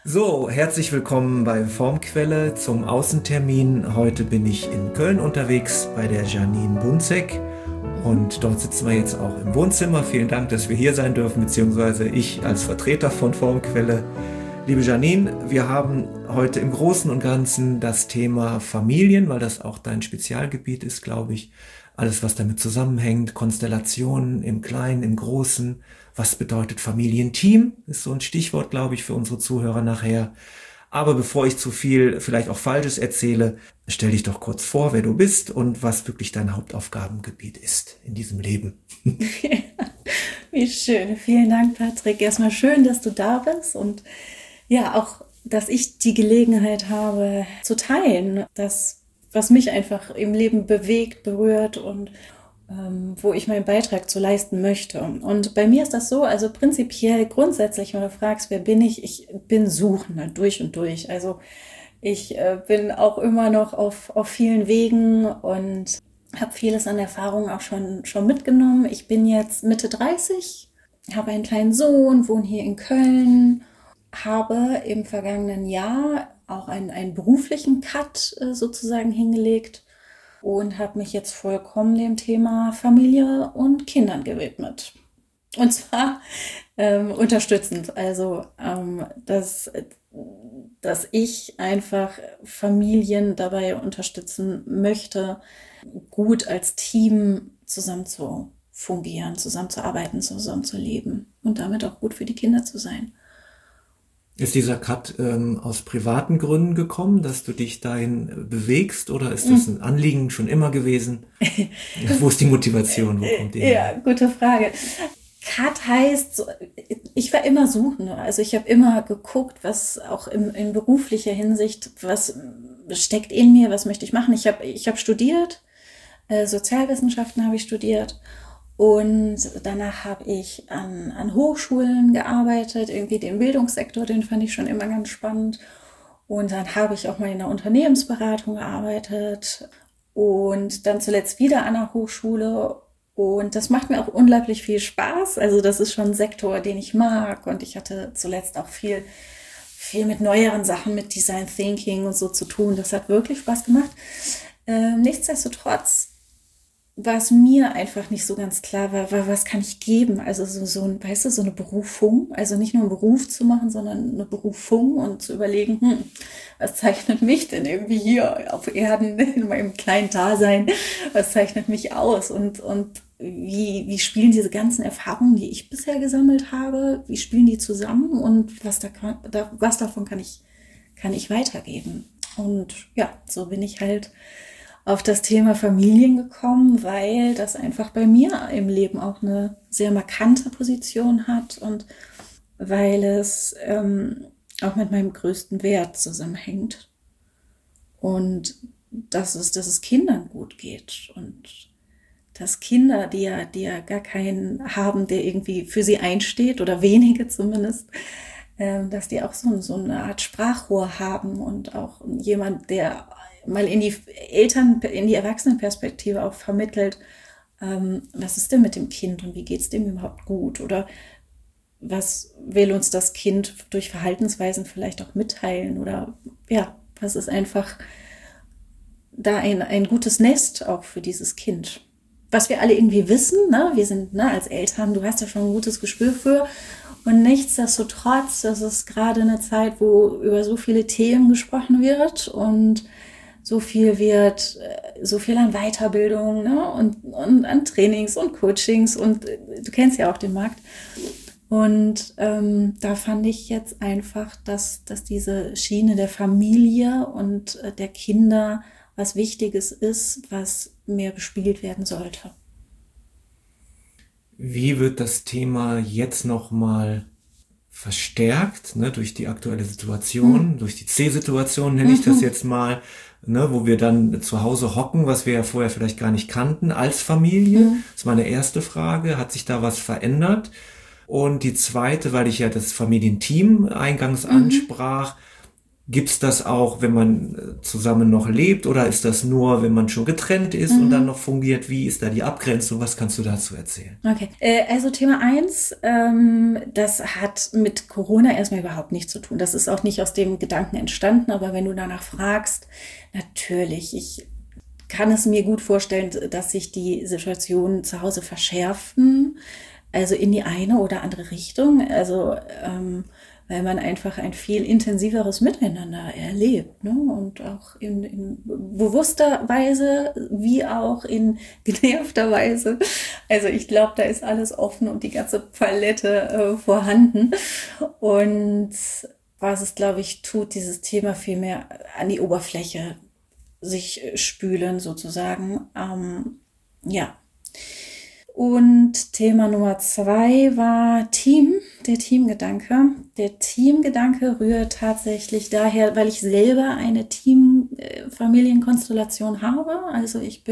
So, herzlich willkommen bei Formquelle zum Außentermin. Heute bin ich in Köln unterwegs bei der Janine Bunzek und dort sitzen wir jetzt auch im Wohnzimmer. Vielen Dank, dass wir hier sein dürfen, beziehungsweise ich als Vertreter von Formquelle. Liebe Janine, wir haben heute im Großen und Ganzen das Thema Familien, weil das auch dein Spezialgebiet ist, glaube ich. Alles, was damit zusammenhängt, Konstellationen im Kleinen, im Großen. Was bedeutet Familienteam? Ist so ein Stichwort, glaube ich, für unsere Zuhörer nachher. Aber bevor ich zu viel, vielleicht auch Falsches erzähle, stell dich doch kurz vor, wer du bist und was wirklich dein Hauptaufgabengebiet ist in diesem Leben. Wie schön. Vielen Dank, Patrick. Erstmal schön, dass du da bist und ja, auch, dass ich die Gelegenheit habe zu teilen, das, was mich einfach im Leben bewegt, berührt und wo ich meinen Beitrag zu leisten möchte. Und bei mir ist das so, also prinzipiell grundsätzlich, wenn du fragst, wer bin ich bin Suchende durch und durch. Also ich bin auch immer noch auf vielen Wegen und habe vieles an Erfahrung auch schon mitgenommen. Ich bin jetzt Mitte 30, habe einen kleinen Sohn, wohne hier in Köln, habe im vergangenen Jahr auch einen beruflichen Cut sozusagen hingelegt und habe mich jetzt vollkommen dem Thema Familie und Kindern gewidmet. Und zwar unterstützend, also dass ich einfach Familien dabei unterstützen möchte, gut als Team zusammen zu fungieren, zusammen zu arbeiten, zusammen zu leben und damit auch gut für die Kinder zu sein. Ist dieser Cut aus privaten Gründen gekommen, dass du dich dahin bewegst, oder ist das ein Anliegen schon immer gewesen? Wo ist die Motivation? Wo kommt die her? Ja, gute Frage. Cut heißt, ich war immer Suchende. Also ich habe immer geguckt, was auch in beruflicher Hinsicht, was steckt in mir, was möchte ich machen. Ich hab studiert, Sozialwissenschaften habe ich studiert. Und danach habe ich an Hochschulen gearbeitet, irgendwie den Bildungssektor, den fand ich schon immer ganz spannend. Und dann habe ich auch mal in der Unternehmensberatung gearbeitet und dann zuletzt wieder an der Hochschule. Und das macht mir auch unglaublich viel Spaß. Also das ist schon ein Sektor, den ich mag. Und ich hatte zuletzt auch viel mit neueren Sachen, mit Design Thinking und so zu tun. Das hat wirklich Spaß gemacht. Nichtsdestotrotz, was mir einfach nicht so ganz klar war, was kann ich geben? Also so ein, weißt du, so eine Berufung, also nicht nur einen Beruf zu machen, sondern eine Berufung und zu überlegen, was zeichnet mich denn irgendwie hier auf Erden in meinem kleinen Dasein? Was zeichnet mich aus? Und wie spielen diese ganzen Erfahrungen, die ich bisher gesammelt habe, wie spielen die zusammen und was davon kann ich weitergeben? Und ja, so bin ich halt auf das Thema Familien gekommen, weil das einfach bei mir im Leben auch eine sehr markante Position hat und weil es auch mit meinem größten Wert zusammenhängt. Und dass es Kindern gut geht und dass Kinder, die ja gar keinen haben, der irgendwie für sie einsteht oder wenige zumindest, dass die auch so eine Art Sprachrohr haben und auch jemand, der mal in die Erwachsenenperspektive auch vermittelt, was ist denn mit dem Kind und wie geht's dem überhaupt gut? Oder was will uns das Kind durch Verhaltensweisen vielleicht auch mitteilen? Oder ja, was ist einfach da ein gutes Nest auch für dieses Kind? Was wir alle irgendwie wissen, ne? Wir sind als Eltern, du hast ja schon ein gutes Gespür für. Und nichtsdestotrotz, das ist gerade eine Zeit, wo über so viele Themen gesprochen wird und so viel an Weiterbildung, ne? und an Trainings und Coachings und du kennst ja auch den Markt. Und da fand ich jetzt einfach, dass diese Schiene der Familie und der Kinder was Wichtiges ist, was mehr bespielt werden sollte. Wie wird das Thema jetzt nochmal verstärkt, ne, durch die aktuelle Situation, durch die C-Situation nenne ich das jetzt mal, ne, wo wir dann zu Hause hocken, was wir ja vorher vielleicht gar nicht kannten als Familie. Das ist meine erste Frage. Hat sich da was verändert? Und die zweite, weil ich ja das Familienteam eingangs ansprach, Gibt's das auch, wenn man zusammen noch lebt, oder ist das nur, wenn man schon getrennt ist und dann noch fungiert? Wie ist da die Abgrenzung? Was kannst du dazu erzählen? Okay, also Thema 1, das hat mit Corona erstmal überhaupt nichts zu tun. Das ist auch nicht aus dem Gedanken entstanden, aber wenn du danach fragst, natürlich, ich kann es mir gut vorstellen, dass sich die Situationen zu Hause verschärfen, also in die eine oder andere Richtung, also weil man einfach ein viel intensiveres Miteinander erlebt, ne? Und auch in bewusster Weise wie auch in genervter Weise. Also ich glaube, da ist alles offen und die ganze Palette vorhanden. Und was es, glaube ich, tut, dieses Thema viel mehr an die Oberfläche sich spülen sozusagen. Ja. Und Thema Nummer 2 war der Teamgedanke. Der Teamgedanke rührt tatsächlich daher, weil ich selber eine Teamfamilienkonstellation habe. Also ich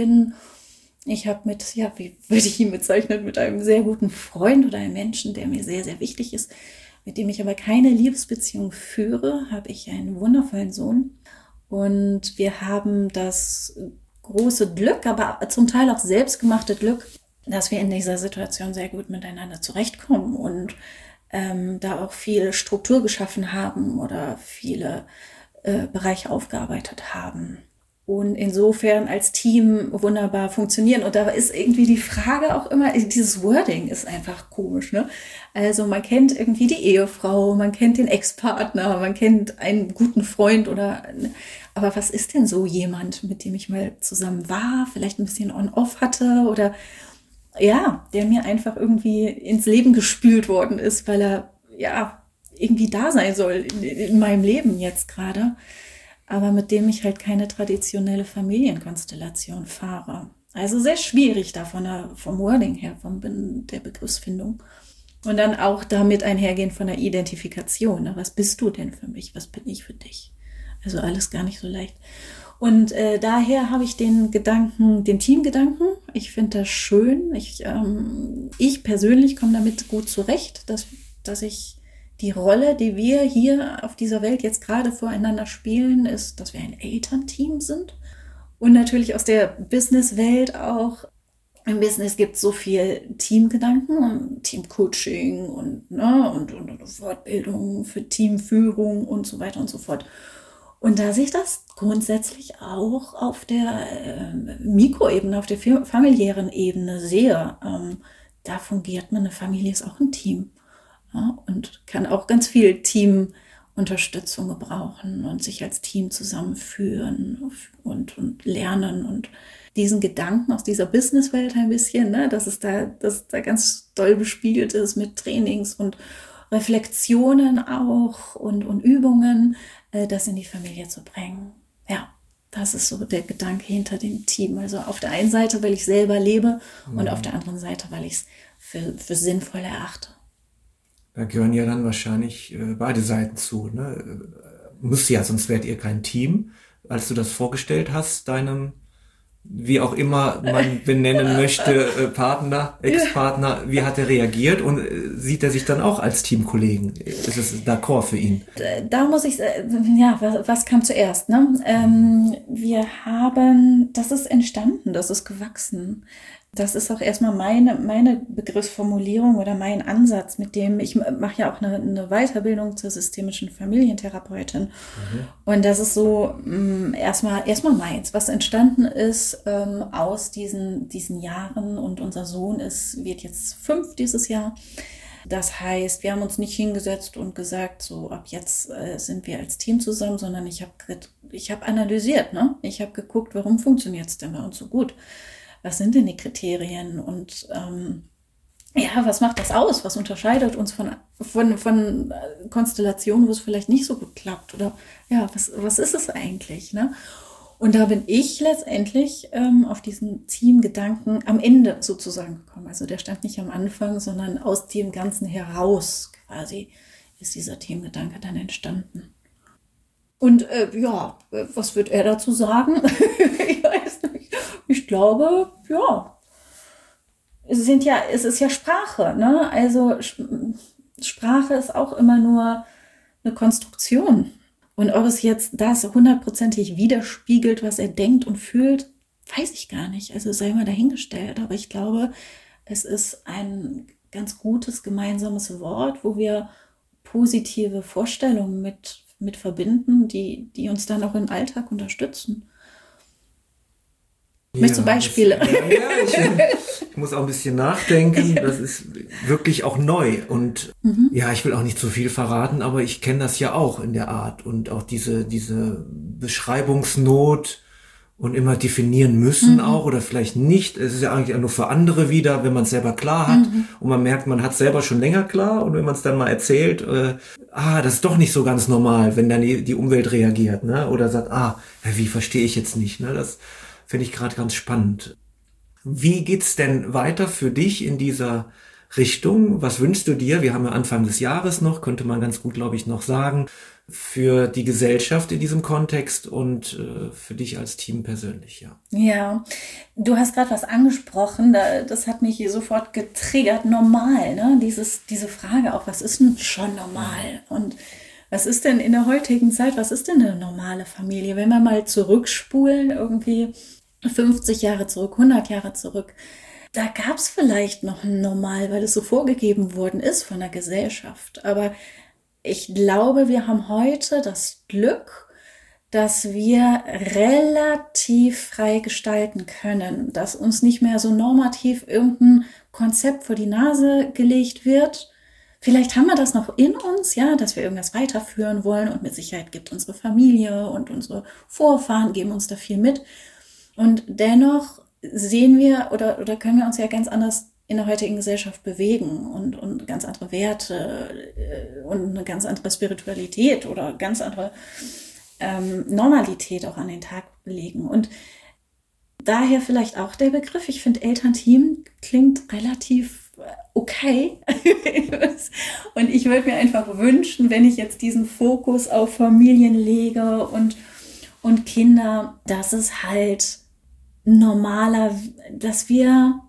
habe mit, ja, wie würde ich ihn bezeichnen, mit einem sehr guten Freund oder einem Menschen, der mir sehr, sehr wichtig ist, mit dem ich aber keine Liebesbeziehung führe, habe ich einen wundervollen Sohn. Und wir haben das große Glück, aber zum Teil auch selbstgemachte Glück, dass wir in dieser Situation sehr gut miteinander zurechtkommen und da auch viel Struktur geschaffen haben oder viele Bereiche aufgearbeitet haben. Und insofern als Team wunderbar funktionieren. Und da ist irgendwie die Frage auch immer, dieses Wording ist einfach komisch, ne? Also man kennt irgendwie die Ehefrau, man kennt den Ex-Partner, man kennt einen guten Freund aber was ist denn so jemand, mit dem ich mal zusammen war, vielleicht ein bisschen on-off hatte oder ja, der mir einfach irgendwie ins Leben gespült worden ist, weil er ja irgendwie da sein soll in meinem Leben jetzt gerade, aber mit dem ich halt keine traditionelle Familienkonstellation fahre. Also sehr schwierig da vom Wording her, der Begriffsfindung. Und dann auch damit einhergehen von der Identifikation. Ne? Was bist du denn für mich? Was bin ich für dich? Also alles gar nicht so leicht. Und daher habe ich den Teamgedanken. Ich finde das schön. Ich persönlich komme damit gut zurecht, dass ich die Rolle, die wir hier auf dieser Welt jetzt gerade voreinander spielen, ist, dass wir ein Elternteam sind. Und natürlich aus der Businesswelt auch. Im Business gibt es so viel Teamgedanken und Teamcoaching und Fortbildung für Teamführung und so weiter und so fort. Und da sehe ich das grundsätzlich auch auf der Mikroebene, auf der familiären Ebene sehr. Da fungiert man, eine Familie ist auch ein Team, ja, und kann auch ganz viel Teamunterstützung gebrauchen und sich als Team zusammenführen und lernen und diesen Gedanken aus dieser Businesswelt ein bisschen, ne, dass da ganz doll bespiegelt ist mit Trainings und Reflexionen auch und Übungen, das in die Familie zu bringen. Ja, das ist so der Gedanke hinter dem Team. Also auf der einen Seite, weil ich selber lebe und auf der anderen Seite, weil ich es für sinnvoll erachte. Da gehören ja dann wahrscheinlich beide Seiten zu, ne? Muss ja, sonst wärt ihr kein Team. Als du das vorgestellt hast, deinem, wie auch immer man benennen möchte, Partner, Ex-Partner, wie hat er reagiert und sieht er sich dann auch als Teamkollegen? Ist es d'accord für ihn? Da muss ich, was kam zuerst? Ne? Das ist entstanden, das ist gewachsen. Das ist auch erstmal meine Begriffsformulierung oder mein Ansatz, mit dem ich mache ja auch eine Weiterbildung zur systemischen Familientherapeutin. Und das ist so erstmal meins, was entstanden ist aus diesen Jahren. Und unser Sohn wird jetzt 5 dieses Jahr. Das heißt, wir haben uns nicht hingesetzt und gesagt, so ab jetzt sind wir als Team zusammen, sondern ich habe analysiert, ne? Ich habe geguckt, warum funktioniert es denn bei uns so gut? Was sind denn die Kriterien und was macht das aus? Was unterscheidet uns von Konstellationen, wo es vielleicht nicht so gut klappt? Oder was ist es eigentlich? Ne? Und da bin ich letztendlich auf diesen Teamgedanken am Ende sozusagen gekommen. Also der stand nicht am Anfang, sondern aus dem Ganzen heraus quasi ist dieser Teamgedanke dann entstanden. Und was wird er dazu sagen? Ich weiß nicht. Ich glaube, es ist ja Sprache, ne? Also Sprache ist auch immer nur eine Konstruktion. Und ob es jetzt das 100%ig widerspiegelt, was er denkt und fühlt, weiß ich gar nicht. Also sei mal dahingestellt. Aber ich glaube, es ist ein ganz gutes gemeinsames Wort, wo wir positive Vorstellungen mit verbinden, die uns dann auch im Alltag unterstützen. Möchtest du Beispiele? Ich muss auch ein bisschen nachdenken. Das ist wirklich auch neu. Und ja, ich will auch nicht zu viel verraten, aber ich kenne das ja auch in der Art. Und auch diese Beschreibungsnot und immer definieren müssen auch oder vielleicht nicht. Es ist ja eigentlich auch nur für andere wieder, wenn man es selber klar hat und man merkt, man hat es selber schon länger klar und wenn man es dann mal erzählt, das ist doch nicht so ganz normal, wenn dann die Umwelt reagiert, ne? Oder sagt, wie verstehe ich jetzt nicht, ne? Das finde ich gerade ganz spannend. Wie geht's denn weiter für dich in dieser Richtung? Was wünschst du dir? Wir haben ja Anfang des Jahres noch, könnte man ganz gut, glaube ich, noch sagen, für die Gesellschaft in diesem Kontext und für dich als Team persönlich, ja. Ja, du hast gerade was angesprochen, das hat mich hier sofort getriggert. Normal, ne? Diese Frage auch, was ist denn schon normal? Und was ist denn in der heutigen Zeit, was ist denn eine normale Familie? Wenn wir mal zurückspulen, irgendwie 50 Jahre zurück, 100 Jahre zurück, da gab es vielleicht noch ein Normal, weil es so vorgegeben worden ist von der Gesellschaft. Aber ich glaube, wir haben heute das Glück, dass wir relativ frei gestalten können, dass uns nicht mehr so normativ irgendein Konzept vor die Nase gelegt wird. Vielleicht haben wir das noch in uns, ja, dass wir irgendwas weiterführen wollen und mit Sicherheit gibt unsere Familie und unsere Vorfahren geben uns da viel mit. Und dennoch sehen wir oder können wir uns ja ganz anders in der heutigen Gesellschaft bewegen und ganz andere Werte und eine ganz andere Spiritualität oder ganz andere Normalität auch an den Tag legen. Und daher vielleicht auch der Begriff, ich finde Elternteam klingt relativ okay. Und ich würde mir einfach wünschen, wenn ich jetzt diesen Fokus auf Familien lege und Kinder, dass es halt normaler, dass wir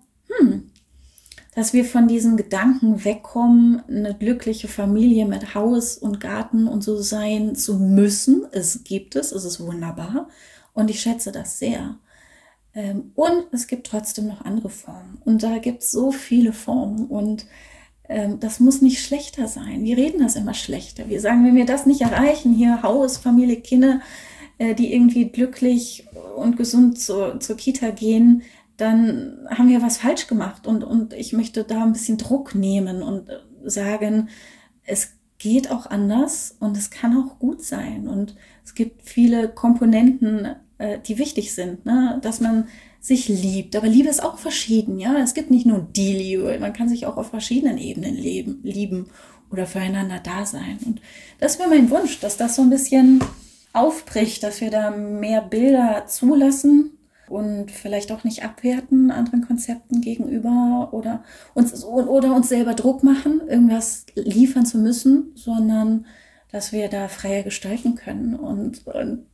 von diesem Gedanken wegkommen, eine glückliche Familie mit Haus und Garten und so sein zu müssen. Es gibt es ist wunderbar und ich schätze das sehr. Und es gibt trotzdem noch andere Formen und da gibt es so viele Formen und das muss nicht schlechter sein. Wir reden das immer schlechter. Wir sagen, wenn wir das nicht erreichen, hier Haus, Familie, Kinder, die irgendwie glücklich und gesund zur Kita gehen, dann haben wir was falsch gemacht und ich möchte da ein bisschen Druck nehmen und sagen, es geht auch anders und es kann auch gut sein und es gibt viele Komponenten, die wichtig sind, ne? Dass man sich liebt, aber Liebe ist auch verschieden, ja, es gibt nicht nur die Liebe, man kann sich auch auf verschiedenen Ebenen lieben oder füreinander da sein und das wäre mein Wunsch, dass das so ein bisschen aufbricht, dass wir da mehr Bilder zulassen und vielleicht auch nicht abwerten anderen Konzepten gegenüber oder uns selber Druck machen, irgendwas liefern zu müssen, sondern dass wir da freier gestalten können und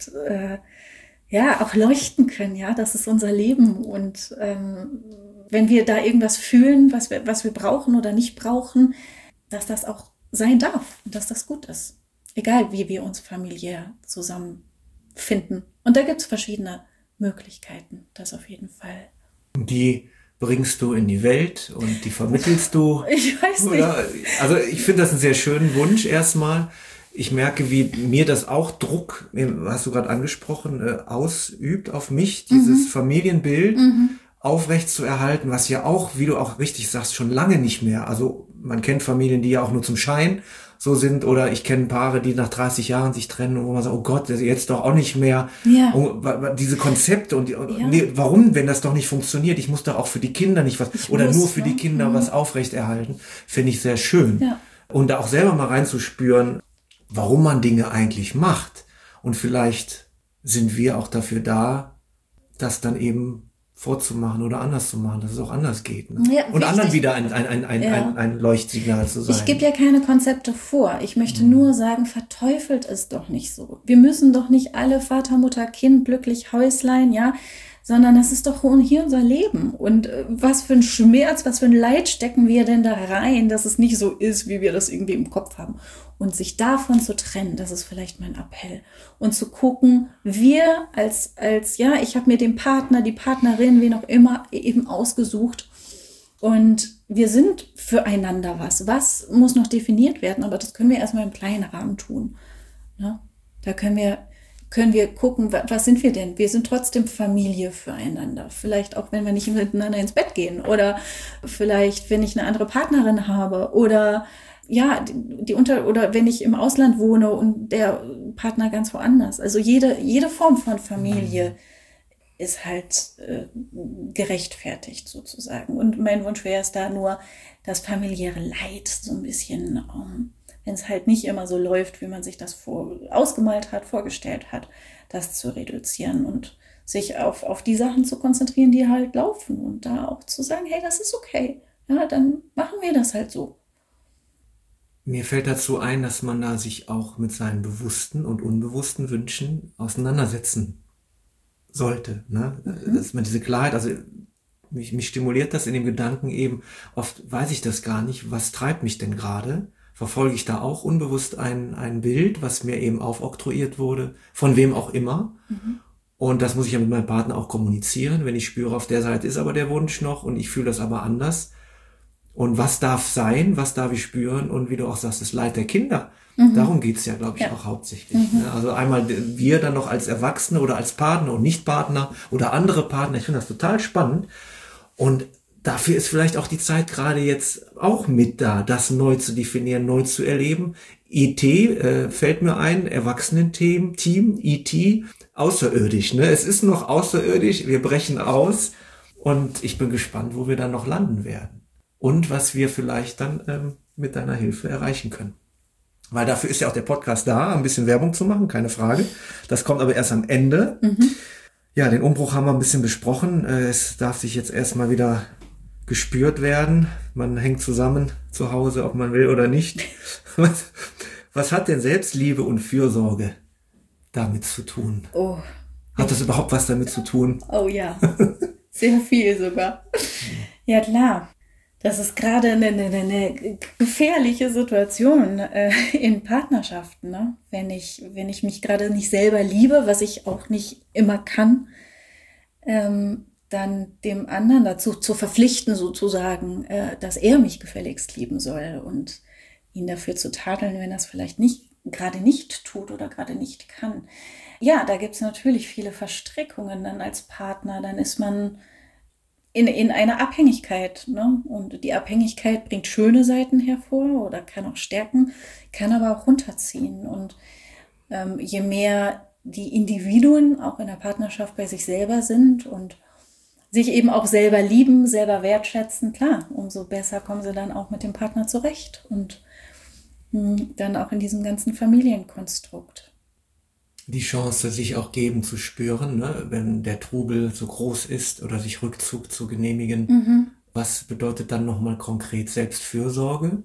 auch leuchten können, ja, das ist unser Leben und wenn wir da irgendwas fühlen, was wir brauchen oder nicht brauchen, dass das auch sein darf und dass das gut ist. Egal, wie wir uns familiär zusammenfinden. Und da gibt es verschiedene Möglichkeiten, das auf jeden Fall. Die bringst du in die Welt und die vermittelst du. Ich weiß nicht. Also ich finde das einen sehr schönen Wunsch erstmal. Ich merke, wie mir das auch Druck, hast du gerade angesprochen, ausübt auf mich, dieses Familienbild aufrecht zu erhalten, was ja auch, wie du auch richtig sagst, schon lange nicht mehr. Also man kennt Familien, die ja auch nur zum Schein so sind oder ich kenne Paare, die nach 30 Jahren sich trennen und wo man sagt, oh Gott, jetzt doch auch nicht mehr. Ja. Und diese Konzepte und nee, warum, wenn das doch nicht funktioniert? Ich muss da auch für die Kinder nicht was nur für die Kinder was aufrechterhalten, finde ich sehr schön. Ja. Und da auch selber mal reinzuspüren, warum man Dinge eigentlich macht. Und vielleicht sind wir auch dafür da, das dann eben vorzumachen oder anders zu machen, dass es auch anders geht. Ne? Ja, und anderen wieder ein Leuchtsignal zu sein. Ich gebe ja keine Konzepte vor. Ich möchte nur sagen, verteufelt es doch nicht so. Wir müssen doch nicht alle Vater, Mutter, Kind, glücklich, Häuslein, ja, sondern das ist doch hier unser Leben. Und was für ein Schmerz, was für ein Leid stecken wir denn da rein, dass es nicht so ist, wie wir das irgendwie im Kopf haben. Und sich davon zu trennen, das ist vielleicht mein Appell. Und zu gucken, wir ich habe mir den Partner, die Partnerin, wen auch immer, eben ausgesucht. Und wir sind füreinander was. Was muss noch definiert werden? Aber das können wir erstmal im kleinen Rahmen tun. Ne? Da können wir gucken, was sind wir denn? Wir sind trotzdem Familie füreinander. Vielleicht auch, wenn wir nicht miteinander ins Bett gehen. Oder vielleicht, wenn ich eine andere Partnerin habe. Oder oder wenn ich im Ausland wohne und der Partner ganz woanders. Also jede Form von Familie ist halt gerechtfertigt sozusagen. Und mein Wunsch wäre es da nur, das familiäre Leid so ein bisschen, wenn es halt nicht immer so läuft, wie man sich das ausgemalt hat, vorgestellt hat, das zu reduzieren und sich auf die Sachen zu konzentrieren, die halt laufen. Und da auch zu sagen, hey, das ist okay. Ja, dann machen wir das halt so. Mir fällt dazu ein, dass man da sich auch mit seinen bewussten und unbewussten Wünschen auseinandersetzen sollte. Ne? Dass man diese Klarheit, also mich stimuliert das in dem Gedanken eben, oft weiß ich das gar nicht, was treibt mich denn gerade? Verfolge ich da auch unbewusst ein Bild, was mir eben aufoktroyiert wurde, von wem auch immer. Und das muss ich ja mit meinem Partner auch kommunizieren, wenn ich spüre, auf der Seite ist aber der Wunsch noch und ich fühle das aber anders. Und was darf sein, was darf ich spüren? Und wie du auch sagst, das Leid der Kinder. Darum geht's ja, glaube ich, auch hauptsächlich. Ne? Also einmal wir dann noch als Erwachsene oder als Partner und Nicht-Partner oder andere Partner. Ich finde das total spannend. Und dafür ist vielleicht auch die Zeit gerade jetzt auch mit da, das neu zu definieren, neu zu erleben. IT fällt mir ein, Erwachsenen-Team, IT, außerirdisch. Ne? Es ist noch außerirdisch, wir brechen aus. Und ich bin gespannt, wo wir dann noch landen werden. Und was wir vielleicht dann mit deiner Hilfe erreichen können. Weil dafür ist ja auch der Podcast da, ein bisschen Werbung zu machen, keine Frage. Das kommt aber erst am Ende. Ja, den Umbruch haben wir ein bisschen besprochen. Es darf sich jetzt erstmal wieder gespürt werden. Man hängt zusammen zu Hause, ob man will oder nicht. Was hat denn Selbstliebe und Fürsorge damit zu tun? Oh. Hat das überhaupt was damit zu tun? Oh ja, sehr viel sogar. Ja klar. Das ist gerade eine gefährliche Situation in Partnerschaften, ne? Wenn ich mich gerade nicht selber liebe, was ich auch nicht immer kann, dann dem anderen dazu zu verpflichten sozusagen, dass er mich gefälligst lieben soll und ihn dafür zu tadeln, wenn er es vielleicht gerade nicht tut oder gerade nicht kann. Ja, da gibt es natürlich viele Verstrickungen dann als Partner. Dann ist man in einer Abhängigkeit, ne? Und die Abhängigkeit bringt schöne Seiten hervor oder kann auch stärken, kann aber auch runterziehen. Und je mehr die Individuen auch in der Partnerschaft bei sich selber sind und sich eben auch selber lieben, selber wertschätzen, klar, umso besser kommen sie dann auch mit dem Partner zurecht und dann auch in diesem ganzen Familienkonstrukt. Die Chance, sich auch geben zu spüren, ne? Wenn der Trubel so groß ist oder sich Rückzug zu genehmigen. Was bedeutet dann nochmal konkret Selbstfürsorge?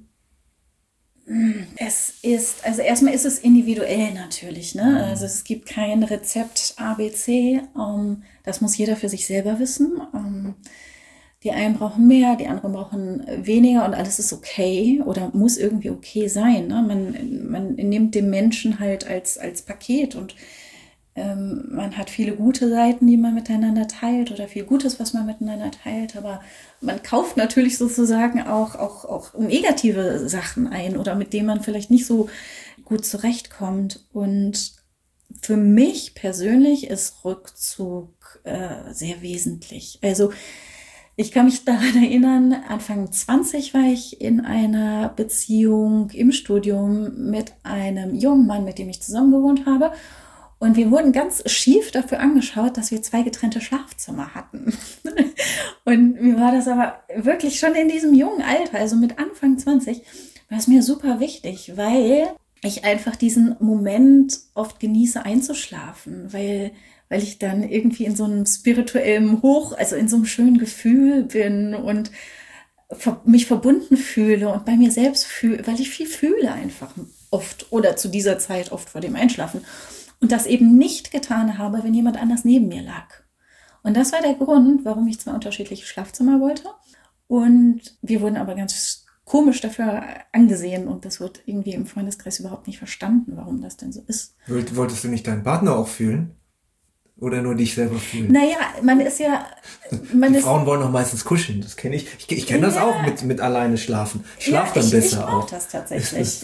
Also erstmal ist es individuell natürlich, ne? Also es gibt kein Rezept ABC, das muss jeder für sich selber wissen. Die einen brauchen mehr, die anderen brauchen weniger und alles ist okay oder muss irgendwie okay sein. Ne? Man nimmt den Menschen halt als Paket und man hat viele gute Seiten, die man miteinander teilt oder viel Gutes, was man miteinander teilt, aber man kauft natürlich sozusagen auch negative Sachen ein oder mit denen man vielleicht nicht so gut zurechtkommt. Und für mich persönlich ist Rückzug sehr wesentlich. Also ich kann mich daran erinnern, Anfang 20 war ich in einer Beziehung im Studium mit einem jungen Mann, mit dem ich zusammen gewohnt habe. Und wir wurden ganz schief dafür angeschaut, dass wir 2 getrennte Schlafzimmer hatten. Und mir war das aber wirklich schon in diesem jungen Alter, also mit Anfang 20, war es mir super wichtig, weil ich einfach diesen Moment oft genieße einzuschlafen, weil ich dann irgendwie in so einem spirituellen also in so einem schönen Gefühl bin und mich verbunden fühle und bei mir selbst fühle, weil ich viel fühle einfach oft oder zu dieser Zeit oft vor dem Einschlafen und das eben nicht getan habe, wenn jemand anders neben mir lag. Und das war der Grund, warum ich 2 unterschiedliche Schlafzimmer wollte. Und wir wurden aber ganz komisch dafür angesehen und das wird irgendwie im Freundeskreis überhaupt nicht verstanden, warum das denn so ist. Wolltest du nicht deinen Partner auch fühlen? Oder nur dich selber fühlen? Naja, man ist ja... Frauen wollen auch meistens kuscheln, das kenne ich. Ich kenne das auch mit alleine schlafen. Ich schlafe dann besser ich auch. Ich brauche das tatsächlich.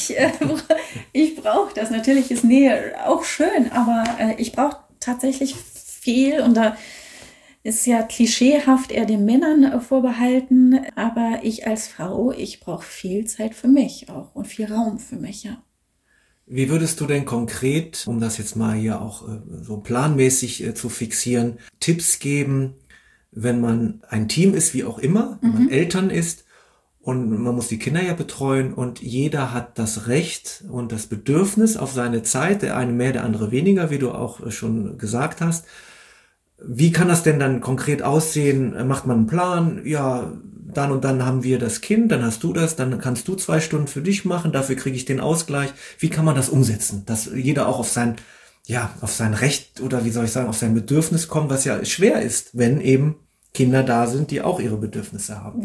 Ich brauche das. Natürlich ist Nähe auch schön, aber ich brauche tatsächlich viel und da ist ja klischeehaft eher den Männern vorbehalten, aber ich als Frau, ich brauche viel Zeit für mich auch und viel Raum für mich, ja. Wie würdest du denn konkret, um das jetzt mal hier auch so planmäßig zu fixieren, Tipps geben, wenn man ein Team ist, wie auch immer, wenn man Eltern ist und man muss die Kinder ja betreuen und jeder hat das Recht und das Bedürfnis auf seine Zeit, der eine mehr, der andere weniger, wie du auch schon gesagt hast. Wie kann das denn dann konkret aussehen? Macht man einen Plan? Ja, dann und dann haben wir das Kind, dann hast du das, dann kannst du 2 Stunden für dich machen, dafür kriege ich den Ausgleich. Wie kann man das umsetzen? Dass jeder auch auf sein Recht oder wie soll ich sagen, auf sein Bedürfnis kommt, was ja schwer ist, wenn eben Kinder da sind, die auch ihre Bedürfnisse haben.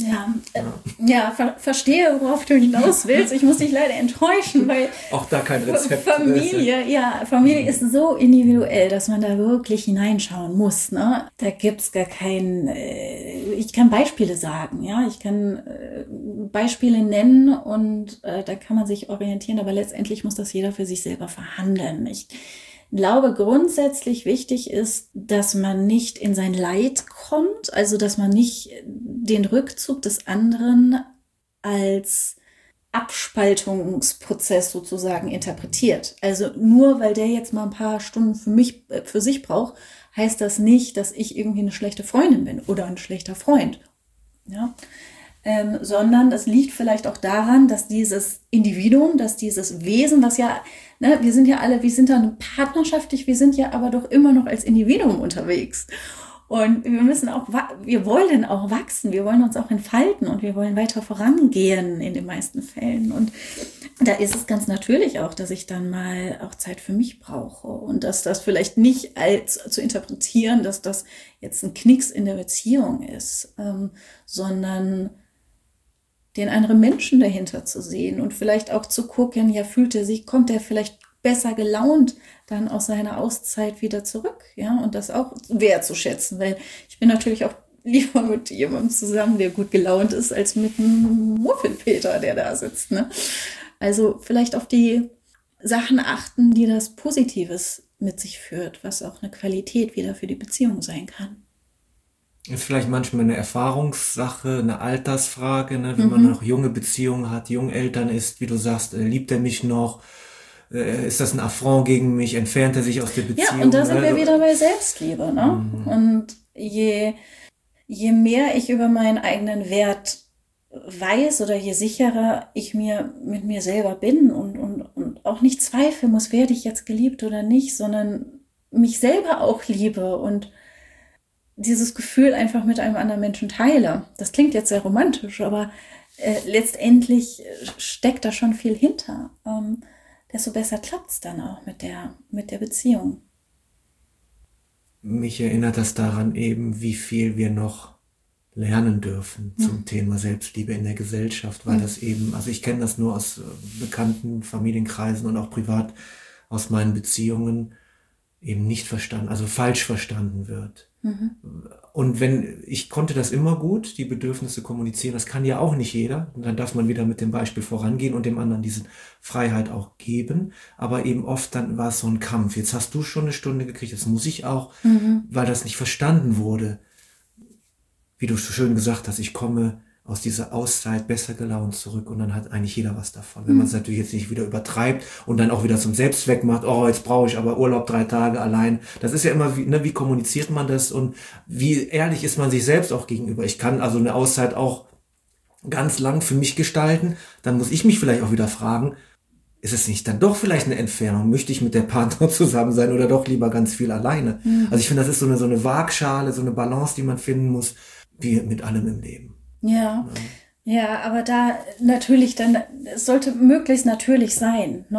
Verstehe, worauf du hinaus willst. Ich muss dich leider enttäuschen, weil auch da kein Rezept. Familie ist so individuell, dass man da wirklich hineinschauen muss. Ne? Da gibt's gar keinen. Ich kann Beispiele sagen, ja, ich kann Beispiele nennen und da kann man sich orientieren, aber letztendlich muss das jeder für sich selber verhandeln. Ich glaube, grundsätzlich wichtig ist, dass man nicht in sein Leid kommt, also dass man nicht den Rückzug des anderen als Abspaltungsprozess sozusagen interpretiert. Also nur weil der jetzt mal ein paar Stunden für sich braucht, heißt das nicht, dass ich irgendwie eine schlechte Freundin bin oder ein schlechter Freund. Ja? Sondern das liegt vielleicht auch daran, dass dieses Individuum, dass dieses Wesen, was ja, ne, wir sind dann partnerschaftlich, wir sind ja aber doch immer noch als Individuum unterwegs. Und wir wollen auch wachsen, wir wollen uns auch entfalten und wir wollen weiter vorangehen in den meisten Fällen. Und da ist es ganz natürlich auch, dass ich dann mal auch Zeit für mich brauche und dass das vielleicht nicht als zu interpretieren, dass das jetzt ein Knicks in der Beziehung ist, sondern den anderen Menschen dahinter zu sehen und vielleicht auch zu gucken, ja, kommt er vielleicht besser gelaunt dann aus seiner Auszeit wieder zurück, ja, und das auch wertzuschätzen, weil ich bin natürlich auch lieber mit jemandem zusammen, der gut gelaunt ist, als mit einem Muffelpeter, der da sitzt, ne? Also vielleicht auf die Sachen achten, die das Positives mit sich führt, was auch eine Qualität wieder für die Beziehung sein kann. Ist vielleicht manchmal eine Erfahrungssache, eine Altersfrage, ne? Wenn man noch junge Beziehungen hat, jung Eltern ist, wie du sagst, liebt er mich noch? Ist das ein Affront gegen mich? Entfernt er sich aus der Beziehung? Ja, und da sind wir wieder bei Selbstliebe, ne? Und je mehr ich über meinen eigenen Wert weiß oder je sicherer ich mit mir selber bin und auch nicht zweifeln muss, werde ich jetzt geliebt oder nicht, sondern mich selber auch liebe und dieses Gefühl einfach mit einem anderen Menschen teile. Das klingt jetzt sehr romantisch, aber letztendlich steckt da schon viel hinter. Desto besser klappt es dann auch mit der Beziehung. Mich erinnert das daran eben, wie viel wir noch lernen dürfen zum Thema Selbstliebe in der Gesellschaft, weil das eben, also ich kenne das nur aus bekannten Familienkreisen und auch privat aus meinen Beziehungen, eben nicht verstanden, also falsch verstanden wird. Und ich konnte das immer gut, die Bedürfnisse kommunizieren, das kann ja auch nicht jeder. Und dann darf man wieder mit dem Beispiel vorangehen und dem anderen diese Freiheit auch geben. Aber eben oft dann war es so ein Kampf. Jetzt hast du schon eine Stunde gekriegt, das muss ich auch, weil das nicht verstanden wurde. Wie du so schön gesagt hast, ich komme aus dieser Auszeit besser gelaunt zurück und dann hat eigentlich jeder was davon. Wenn man es natürlich jetzt nicht wieder übertreibt und dann auch wieder zum Selbstzweck macht, oh, jetzt brauche ich aber Urlaub 3 Tage allein. Das ist ja immer, wie kommuniziert man das und wie ehrlich ist man sich selbst auch gegenüber. Ich kann also eine Auszeit auch ganz lang für mich gestalten. Dann muss ich mich vielleicht auch wieder fragen, ist es nicht dann doch vielleicht eine Entfernung? Möchte ich mit der Partner zusammen sein oder doch lieber ganz viel alleine? Also ich finde, das ist so eine Waagschale, so eine Balance, die man finden muss, wie mit allem im Leben. Ja, aber da natürlich dann, es sollte möglichst natürlich sein, ne?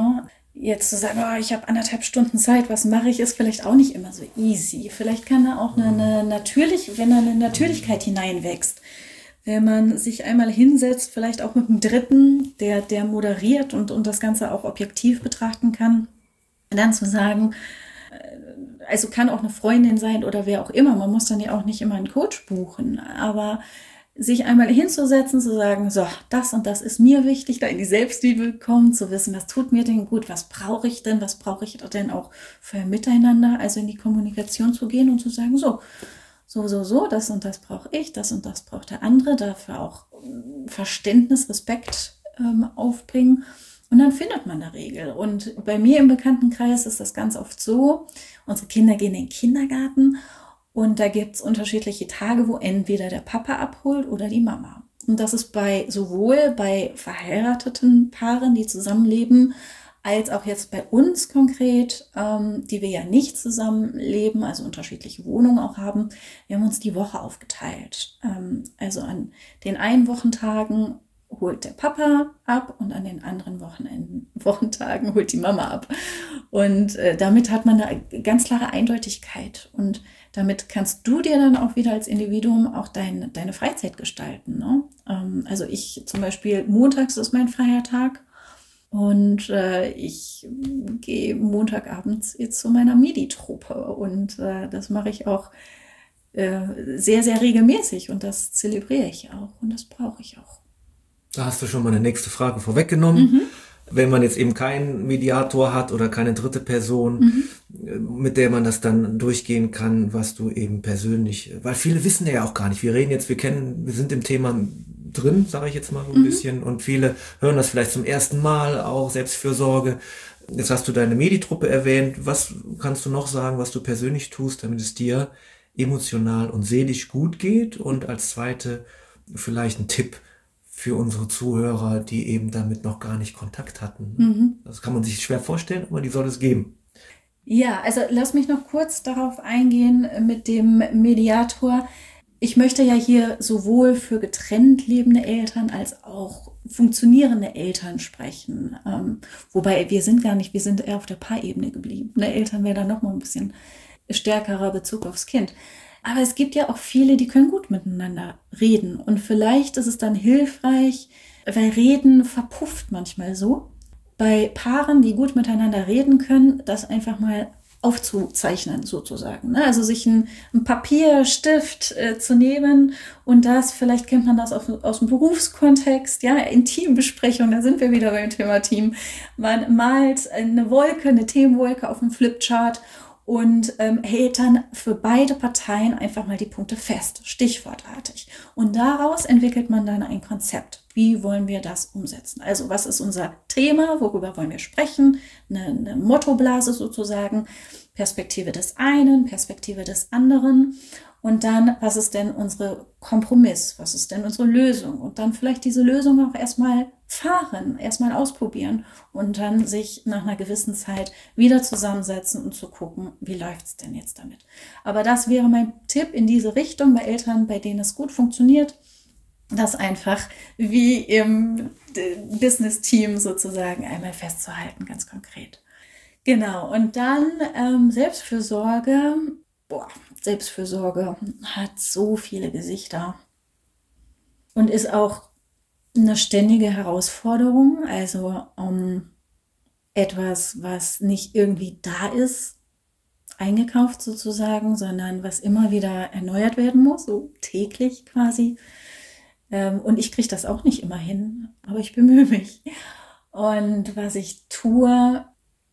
jetzt zu sagen, oh, ich habe 1,5 Stunden Zeit, was mache ich, ist vielleicht auch nicht immer so easy. Vielleicht kann da auch wenn da eine Natürlichkeit hineinwächst, wenn man sich einmal hinsetzt, vielleicht auch mit einem Dritten, der moderiert und das Ganze auch objektiv betrachten kann, dann zu sagen, also kann auch eine Freundin sein oder wer auch immer, man muss dann ja auch nicht immer einen Coach buchen, aber sich einmal hinzusetzen, zu sagen, so, das und das ist mir wichtig, da in die Selbstliebe kommen, zu wissen, was tut mir denn gut, was brauche ich denn auch für ein Miteinander, also in die Kommunikation zu gehen und zu sagen, so, das und das brauche ich, das und das braucht der andere, dafür auch Verständnis, Respekt aufbringen. Und dann findet man eine Regel. Und bei mir im Bekanntenkreis ist das ganz oft so, unsere Kinder gehen in den Kindergarten und da gibt es unterschiedliche Tage, wo entweder der Papa abholt oder die Mama. Und das ist sowohl bei verheirateten Paaren, die zusammenleben, als auch jetzt bei uns konkret, die wir ja nicht zusammenleben, also unterschiedliche Wohnungen auch haben. Wir haben uns die Woche aufgeteilt. Also an den einen Wochentagen holt der Papa ab und an den anderen Wochentagen holt die Mama ab. Und damit hat man eine ganz klare Eindeutigkeit. Und damit kannst du dir dann auch wieder als Individuum auch deine Freizeit gestalten. Ne? Also ich zum Beispiel, montags ist mein freier Tag und ich gehe montagabends jetzt zu meiner MIDI-Truppe und das mache ich auch sehr, sehr regelmäßig und das zelebriere ich auch und das brauche ich auch. Da hast du schon mal eine nächste Frage vorweggenommen. Wenn man jetzt eben keinen Mediator hat oder keine dritte Person, mit der man das dann durchgehen kann, was du eben persönlich, weil viele wissen ja auch gar nicht. Wir sind im Thema drin, sage ich jetzt mal so ein bisschen, und viele hören das vielleicht zum ersten Mal, auch Selbstfürsorge. Jetzt hast du deine Meditruppe erwähnt. Was kannst du noch sagen, was du persönlich tust, damit es dir emotional und seelisch gut geht? Und als zweite vielleicht ein Tipp für unsere Zuhörer, die eben damit noch gar nicht Kontakt hatten. Das kann man sich schwer vorstellen, aber die soll es geben. Ja, also lass mich noch kurz darauf eingehen mit dem Mediator. Ich möchte ja hier sowohl für getrennt lebende Eltern als auch funktionierende Eltern sprechen. Wobei wir sind eher auf der Paarebene geblieben. Ne? Eltern wäre dann noch mal ein bisschen stärkerer Bezug aufs Kind. Aber es gibt ja auch viele, die können gut miteinander reden. Und vielleicht ist es dann hilfreich, weil Reden verpufft manchmal so. Bei Paaren, die gut miteinander reden können, das einfach mal aufzuzeichnen sozusagen. Also sich ein Papierstift zu nehmen und das, vielleicht kennt man das aus dem Berufskontext, ja, in Teambesprechungen, da sind wir wieder beim Thema Team. Man malt eine Themenwolke auf dem Flipchart und hält dann für beide Parteien einfach mal die Punkte fest, stichwortartig. Und daraus entwickelt man dann ein Konzept. Wie wollen wir das umsetzen? Also was ist unser Thema? Worüber wollen wir sprechen? Eine Mottoblase sozusagen. Perspektive des einen, Perspektive des anderen. Und dann, was ist denn unsere Kompromiss? Was ist denn unsere Lösung? Und dann vielleicht diese Lösung auch erstmal fahren, erstmal ausprobieren und dann sich nach einer gewissen Zeit wieder zusammensetzen und zu gucken, wie läuft es denn jetzt damit? Aber das wäre mein Tipp in diese Richtung bei Eltern, bei denen es gut funktioniert, das einfach wie im Business-Team sozusagen einmal festzuhalten, ganz konkret. Genau, und dann Selbstfürsorge. Selbstfürsorge hat so viele Gesichter und ist auch eine ständige Herausforderung, also etwas, was nicht irgendwie da ist, eingekauft sozusagen, sondern was immer wieder erneuert werden muss, so täglich quasi. Und ich kriege das auch nicht immer hin, aber ich bemühe mich. Und was ich tue,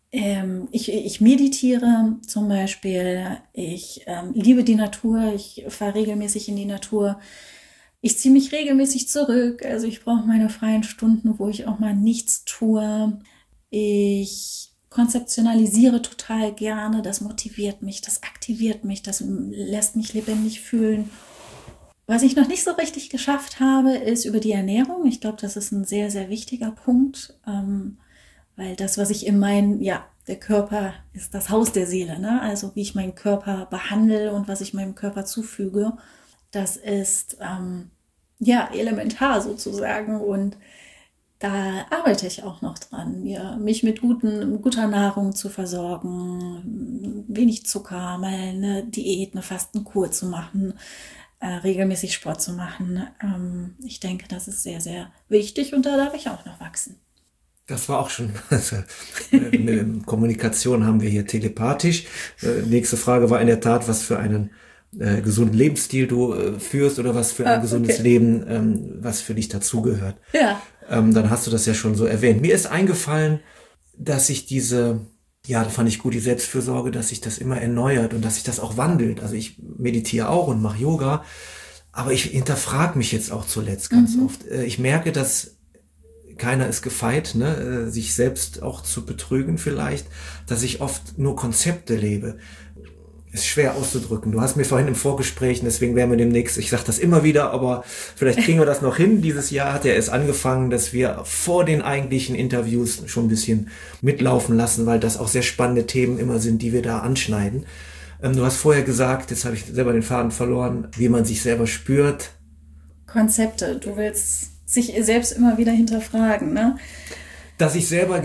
ich meditiere zum Beispiel, ich liebe die Natur, ich fahre regelmäßig in die Natur. Ich ziehe mich regelmäßig zurück, also ich brauche meine freien Stunden, wo ich auch mal nichts tue. Ich konzeptionalisiere total gerne, das motiviert mich, das aktiviert mich, das lässt mich lebendig fühlen. Was ich noch nicht so richtig geschafft habe, ist über die Ernährung. Ich glaube, das ist ein sehr, sehr wichtiger Punkt, weil das, was ich der Körper ist das Haus der Seele, ne? Also wie ich meinen Körper behandle und was ich meinem Körper zufüge, das ist elementar sozusagen. Und Da arbeite ich auch noch dran, mich mit guter Nahrung zu versorgen, wenig Zucker, mal eine Diät, eine Fastenkur zu machen, regelmäßig Sport zu machen. Ich denke, das ist sehr, sehr wichtig und da darf ich auch noch wachsen. Das war auch schon, also, Kommunikation haben wir hier telepathisch. Nächste Frage war in der Tat, was für einen gesunden Lebensstil du führst oder was für ein gesundes Leben, was für dich dazugehört. Ja. Dann hast du das ja schon so erwähnt. Mir ist eingefallen, dass ich das fand ich gut, die Selbstfürsorge, dass sich das immer erneuert und dass sich das auch wandelt. Also ich meditiere auch und mache Yoga, aber ich hinterfrage mich jetzt auch zuletzt ganz oft. Ich merke, dass keiner ist gefeit, ne, sich selbst auch zu betrügen vielleicht, dass ich oft nur Konzepte lebe. Ist schwer auszudrücken. Du hast mir vorhin im Vorgespräch, deswegen werden wir demnächst, ich sage das immer wieder, aber vielleicht kriegen wir das noch hin. Dieses Jahr hat ja erst angefangen, dass wir vor den eigentlichen Interviews schon ein bisschen mitlaufen lassen, weil das auch sehr spannende Themen immer sind, die wir da anschneiden. Du hast vorher gesagt, jetzt habe ich selber den Faden verloren, wie man sich selber spürt. Konzepte, du willst sich selbst immer wieder hinterfragen, ne? Dass ich selber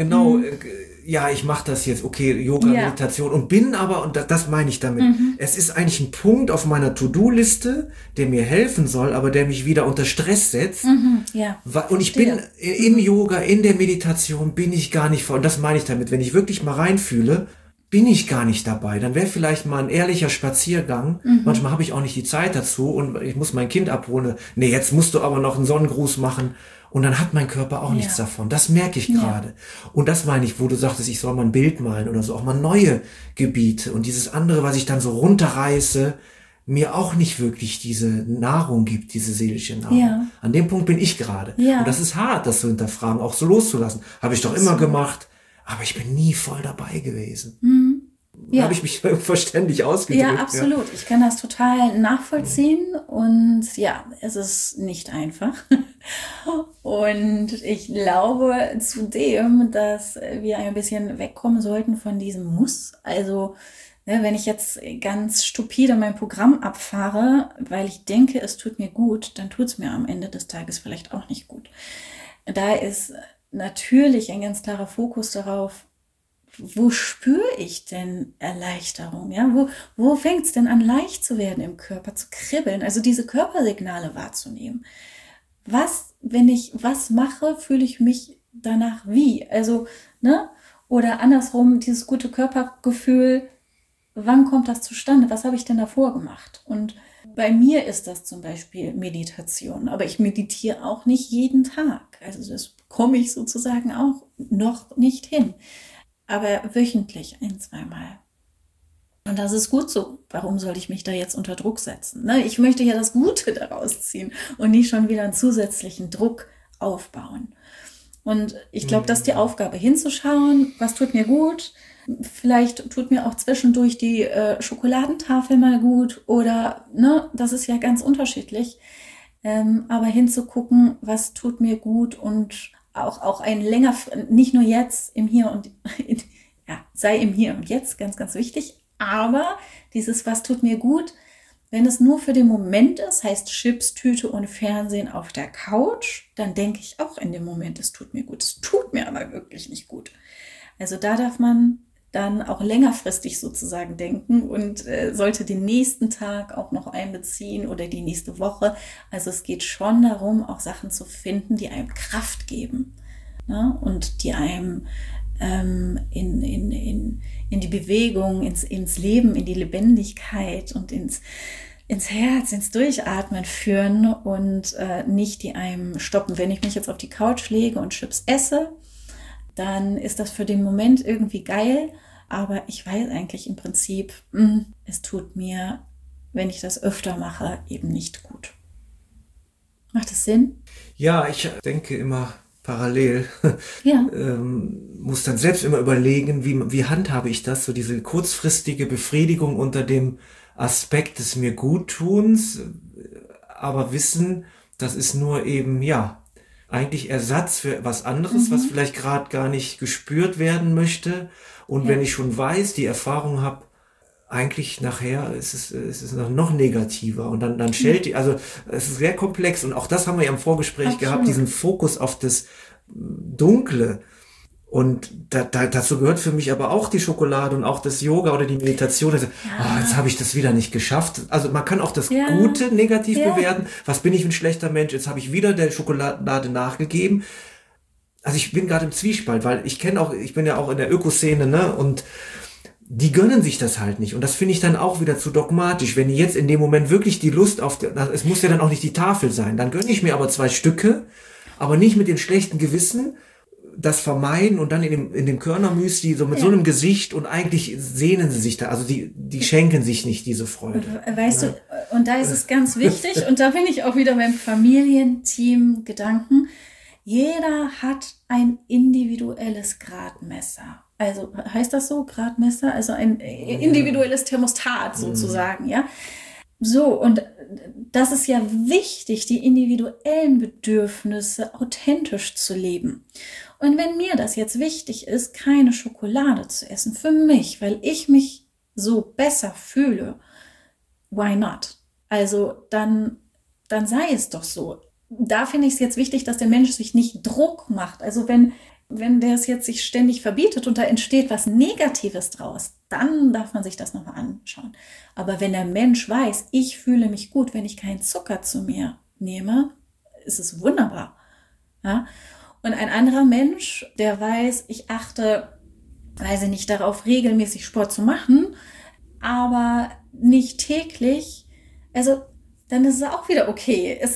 ich mache das jetzt, okay, Yoga, Meditation und bin aber, und das meine ich damit, es ist eigentlich ein Punkt auf meiner To-Do-Liste, der mir helfen soll, aber der mich wieder unter Stress setzt. Und ich bin im Yoga, in der Meditation bin ich gar nicht voll, und das meine ich damit, wenn ich wirklich mal reinfühle, bin ich gar nicht dabei. Dann wäre vielleicht mal ein ehrlicher Spaziergang. Manchmal habe ich auch nicht die Zeit dazu und ich muss mein Kind abholen. Nee, jetzt musst du aber noch einen Sonnengruß machen. Und dann hat mein Körper auch nichts davon. Das merke ich gerade. Und das meine ich, wo du sagtest, ich soll mal ein Bild malen oder so, auch mal neue Gebiete. Und dieses andere, was ich dann so runterreiße, mir auch nicht wirklich diese Nahrung gibt, diese seelische Nahrung. Ja. An dem Punkt bin ich gerade. Ja. Und das ist hart, das zu hinterfragen, auch so loszulassen. Habe ich doch immer gemacht, aber ich bin nie voll dabei gewesen. Habe ich mich verständlich ausgedrückt. Ja, absolut. Ich kann das total nachvollziehen und es ist nicht einfach. Und ich glaube zudem, dass wir ein bisschen wegkommen sollten von diesem Muss. Also, wenn ich jetzt ganz stupide mein Programm abfahre, weil ich denke, es tut mir gut, dann tut es mir am Ende des Tages vielleicht auch nicht gut. Da ist natürlich ein ganz klarer Fokus darauf, wo spüre ich denn Erleichterung? Ja, wo fängt es denn an, leicht zu werden im Körper, zu kribbeln? Also diese Körpersignale wahrzunehmen. Wenn ich was mache, fühle ich mich danach wie? Also, ne? Oder andersrum, dieses gute Körpergefühl, wann kommt das zustande? Was habe ich denn davor gemacht? Und bei mir ist das zum Beispiel Meditation, aber ich meditiere auch nicht jeden Tag. Also das komme ich sozusagen auch noch nicht hin. Aber wöchentlich 1-2 Mal. Und das ist gut so. Warum soll ich mich da jetzt unter Druck setzen? Ne? Ich möchte ja das Gute daraus ziehen und nicht schon wieder einen zusätzlichen Druck aufbauen. Und ich glaube, das ist die Aufgabe, hinzuschauen, was tut mir gut. Vielleicht tut mir auch zwischendurch die Schokoladentafel mal gut oder, ne, das ist ja ganz unterschiedlich. Aber hinzugucken, was tut mir gut und auch ein länger, nicht nur jetzt im Hier und sei im Hier und Jetzt, ganz, ganz wichtig. Aber dieses, was tut mir gut, wenn es nur für den Moment ist, heißt Chipstüte und Fernsehen auf der Couch, dann denke ich auch in dem Moment, es tut mir gut. Es tut mir aber wirklich nicht gut. Also da darf man dann auch längerfristig sozusagen denken und sollte den nächsten Tag auch noch einbeziehen oder die nächste Woche. Also es geht schon darum, auch Sachen zu finden, die einem Kraft geben, ne? Und die einem in die Bewegung, ins Leben, in die Lebendigkeit und ins Herz, ins Durchatmen führen und nicht die einem stoppen. Wenn ich mich jetzt auf die Couch lege und Chips esse, dann ist das für den Moment irgendwie geil, aber ich weiß eigentlich im Prinzip, es tut mir, wenn ich das öfter mache, eben nicht gut. Macht das Sinn? Ja, ich denke immer parallel. Ja. Muss dann selbst immer überlegen, wie handhabe ich das, so diese kurzfristige Befriedigung unter dem Aspekt des mir Guttuns, aber wissen, das ist nur eben, eigentlich Ersatz für was anderes, was vielleicht gerade gar nicht gespürt werden möchte. Und wenn ich schon weiß, die Erfahrung habe, eigentlich nachher ist es noch negativer. Und dann stellt also es ist sehr komplex. Und auch das haben wir ja im Vorgespräch gehabt, diesen Fokus auf das Dunkle. Und dazu gehört für mich aber auch die Schokolade und auch das Yoga oder die Meditation. Also, jetzt habe ich das wieder nicht geschafft. Also man kann auch das Gute negativ bewerten. Was bin ich für ein schlechter Mensch? Jetzt habe ich wieder der Schokolade nachgegeben. Also ich bin gerade im Zwiespalt, weil ich bin ja auch in der Ökoszene, ne? Und die gönnen sich das halt nicht. Und das finde ich dann auch wieder zu dogmatisch. Wenn die jetzt in dem Moment wirklich die Lust es muss ja dann auch nicht die Tafel sein. Dann gönne ich mir aber 2 Stücke, aber nicht mit dem schlechten Gewissen, das vermeiden und dann in dem Körnermüsli so mit so einem Gesicht und eigentlich sehnen sie sich da, also die schenken sich nicht diese Freude. Weißt du, und da ist es ganz wichtig und da bin ich auch wieder beim Familienteam-Gedanken. Jeder hat ein individuelles Gradmesser. Also heißt das so, Gradmesser? Also ein individuelles Thermostat sozusagen, ja. So, und das ist ja wichtig, die individuellen Bedürfnisse authentisch zu leben. Und wenn mir das jetzt wichtig ist, keine Schokolade zu essen, für mich, weil ich mich so besser fühle, why not? Also dann sei es doch so. Da finde ich es jetzt wichtig, dass der Mensch sich nicht Druck macht. Also wenn der es jetzt sich ständig verbietet und da entsteht was Negatives draus, dann darf man sich das nochmal anschauen. Aber wenn der Mensch weiß, ich fühle mich gut, wenn ich keinen Zucker zu mir nehme, ist es wunderbar. Ja? Und ein anderer Mensch, der weiß, ich achte, weiß ich nicht, darauf, regelmäßig Sport zu machen, aber nicht täglich, also dann ist es auch wieder okay. Es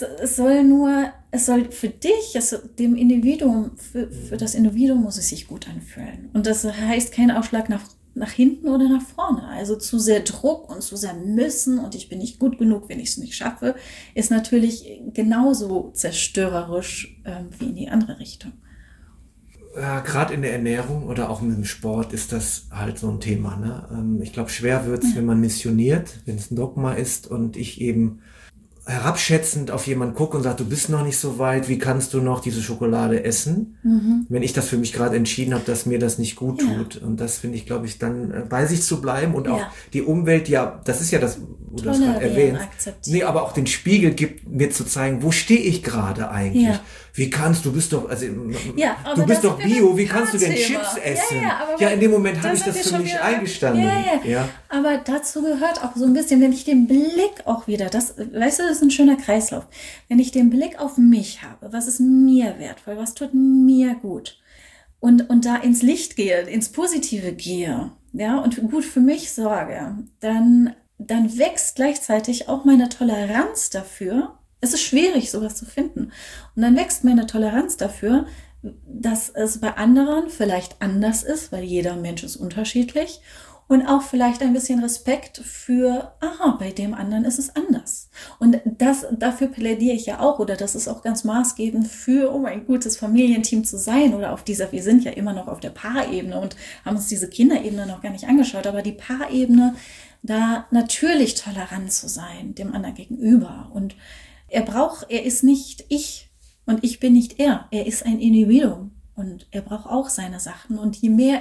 soll für dich, dem Individuum, für das Individuum muss es sich gut anfühlen. Und das heißt kein Ausschlag nach hinten oder nach vorne. Also zu sehr Druck und zu sehr müssen und ich bin nicht gut genug, wenn ich es nicht schaffe, ist natürlich genauso zerstörerisch wie in die andere Richtung. Ja, gerade in der Ernährung oder auch mit dem Sport ist das halt so ein Thema. Ne? Ich glaube, schwer wird's, wenn man missioniert, wenn es ein Dogma ist und ich eben herabschätzend auf jemanden gucke und sage, du bist noch nicht so weit, wie kannst du noch diese Schokolade essen? Wenn ich das für mich gerade entschieden habe, dass mir das nicht gut tut. Und das finde ich, glaube ich, dann bei sich zu bleiben und auch die Umwelt, das ist ja das, wo du das gerade erwähnst. Nee, aber auch den Spiegel gibt, mir zu zeigen, wo stehe ich gerade eigentlich? Ja. Wie kannst du, bist doch, also du bist doch Bio, wie kannst du denn Chips essen? Ja, in dem Moment habe ich das für mich eingestanden. Ja. Aber dazu gehört auch so ein bisschen, wenn ich den Blick auch wieder, weißt du, das ist ein schöner Kreislauf. Wenn ich den Blick auf mich habe, was ist mir wertvoll, was tut mir gut und da ins Licht gehe, ins Positive gehe, ja, und gut für mich sorge, dann wächst gleichzeitig auch meine Toleranz dafür. Es ist schwierig, sowas zu finden. Und dann wächst meine Toleranz dafür, dass es bei anderen vielleicht anders ist, weil jeder Mensch ist unterschiedlich. Und auch vielleicht ein bisschen Respekt für, bei dem anderen ist es anders. Und dafür plädiere ich ja auch, oder das ist auch ganz maßgebend für, ein gutes Familienteam zu sein, oder wir sind ja immer noch auf der Paarebene und haben uns diese Kinderebene noch gar nicht angeschaut, aber die Paarebene, da natürlich tolerant zu sein, dem anderen gegenüber. Und er ist nicht ich und ich bin nicht er. Er ist ein Individuum und er braucht auch seine Sachen. Und je mehr